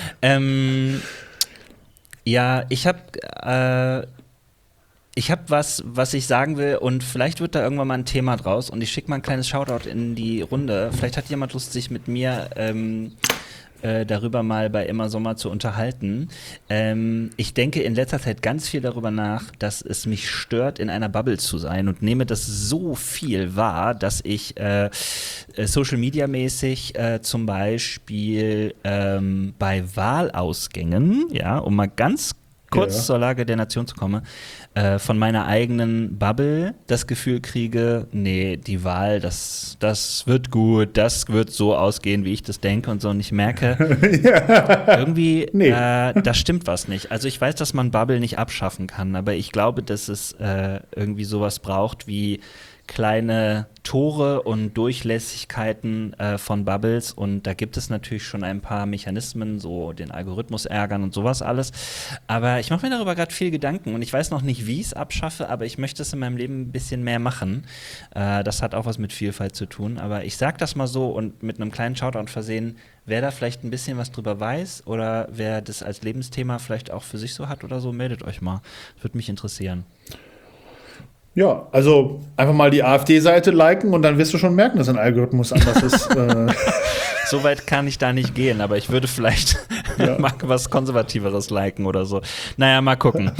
Ja, ich habe was ich sagen will und vielleicht wird da irgendwann mal ein Thema draus und ich schicke mal ein kleines Shoutout in die Runde. Vielleicht hat jemand Lust, sich mit mir darüber mal bei Immer Sommer zu unterhalten. Ich denke in letzter Zeit ganz viel darüber nach, dass es mich stört, in einer Bubble zu sein und nehme das so viel wahr, dass ich Social-Media-mäßig zum Beispiel bei Wahlausgängen, um mal ganz kurz zur Lage der Nation zu kommen, von meiner eigenen Bubble das Gefühl kriege, nee, die Wahl, das wird gut, das wird so ausgehen, wie ich das denke und so. Und ich merke, irgendwie, da stimmt was nicht. Also ich weiß, dass man Bubble nicht abschaffen kann, aber ich glaube, dass es irgendwie sowas braucht wie kleine Tore und Durchlässigkeiten von Bubbles und da gibt es natürlich schon ein paar Mechanismen, so den Algorithmus ärgern und sowas alles, aber ich mache mir darüber gerade viel Gedanken und ich weiß noch nicht, wie ich es abschaffe, aber ich möchte es in meinem Leben ein bisschen mehr machen. Das hat auch was mit Vielfalt zu tun, aber ich sag das mal so und mit einem kleinen Shoutout versehen, wer da vielleicht ein bisschen was drüber weiß oder wer das als Lebensthema vielleicht auch für sich so hat oder so, meldet euch mal. Das würde mich interessieren. Ja, also einfach mal die AfD-Seite liken und dann wirst du schon merken, dass ein Algorithmus anders ist. So weit kann ich da nicht gehen, aber ich würde vielleicht mal was Konservativeres liken oder so. Naja, mal gucken.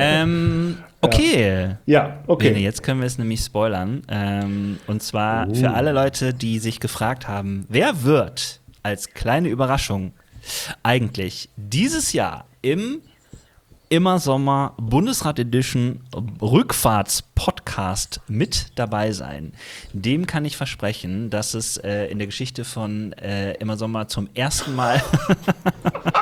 Okay. Ja, okay. Bene, jetzt können wir es nämlich spoilern. Und zwar für alle Leute, die sich gefragt haben, wer wird als kleine Überraschung eigentlich dieses Jahr im Immer Sommer Bundesrat Edition Rückfahrtspodcast mit dabei sein. Dem kann ich versprechen, dass es in der Geschichte von Immer Sommer zum ersten Mal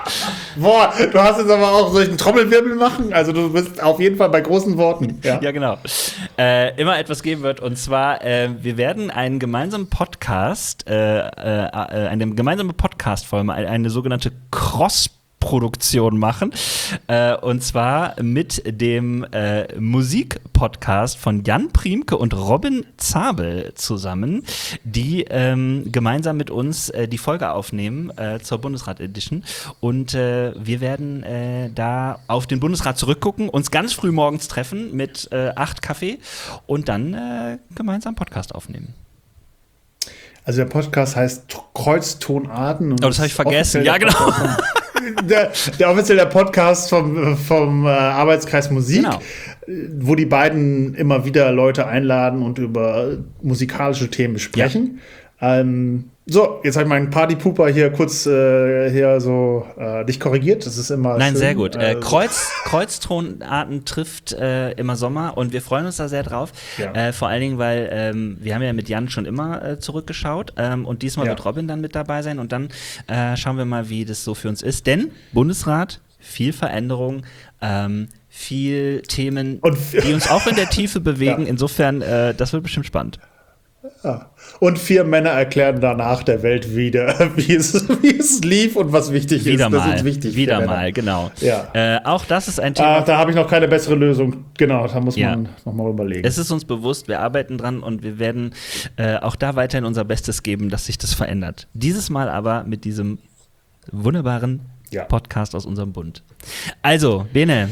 Boah, du hast jetzt aber auch solchen Trommelwirbel machen. Also du bist auf jeden Fall bei großen Worten. Ja, genau. Immer etwas geben wird. Und zwar, wir werden einen gemeinsamen Podcast, eine gemeinsame Podcast-Folge, eine sogenannte Cross-Produktion machen. Und zwar mit dem Musikpodcast von Jan Priemke und Robin Zabel zusammen, die gemeinsam mit uns die Folge aufnehmen zur Bundesrat-Edition. Und wir werden da auf den Bundesrat zurückgucken, uns ganz früh morgens treffen mit 8 Kaffee und dann gemeinsam Podcast aufnehmen. Also der Podcast heißt Kreuztonarten. Und das habe ich vergessen. Ja, genau. Der offizielle Podcast vom Arbeitskreis Musik, genau, wo die beiden immer wieder Leute einladen und über musikalische Themen besprechen. Ja. So, jetzt habe ich meinen Partypooper hier kurz dich korrigiert. Das ist immer Nein, schön. Sehr gut. Kreuztonarten trifft immer Sommer und wir freuen uns da sehr drauf. Ja. Vor allen Dingen, weil wir haben ja mit Jan schon immer zurückgeschaut und diesmal wird Robin dann mit dabei sein und dann schauen wir mal, wie das so für uns ist. Denn Bundesrat, viel Veränderung, viel Themen, die uns auch in der Tiefe bewegen. Ja. Insofern, das wird bestimmt spannend. Ja. Und 4 Männer erklären danach der Welt wieder, wie es lief und was wichtig wieder ist. Mal, das ist wichtig. Wieder mal, genau. Ja. Auch das ist ein Thema. Da habe ich noch keine bessere Lösung. Genau, da muss man noch mal überlegen. Es ist uns bewusst, wir arbeiten dran und wir werden auch da weiterhin unser Bestes geben, dass sich das verändert. Dieses Mal aber mit diesem wunderbaren Podcast aus unserem Bund. Also, Bene.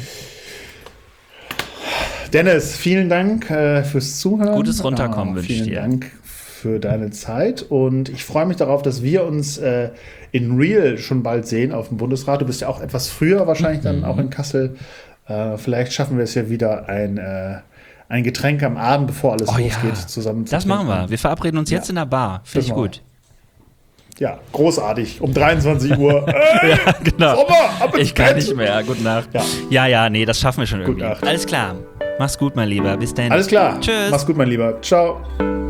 Dennis, vielen Dank fürs Zuhören. Gutes Runterkommen wünsche ich dir. Vielen Dank für deine Zeit und ich freue mich darauf, dass wir uns in Real schon bald sehen auf dem Bundesrat. Du bist ja auch etwas früher wahrscheinlich dann auch in Kassel. Vielleicht schaffen wir es ja wieder ein Getränk am Abend, bevor alles losgeht, zusammen zu Das machen wir. Wir verabreden uns jetzt in der Bar. Finde ich gut. Ja, großartig. Um 23 Uhr. Ja, genau. Sommer, ich kann nicht mehr. Gute Nacht. Ja, nee, das schaffen wir schon irgendwie. Alles klar. Mach's gut, mein Lieber. Bis dann. Alles klar. Tschüss. Mach's gut, mein Lieber. Ciao.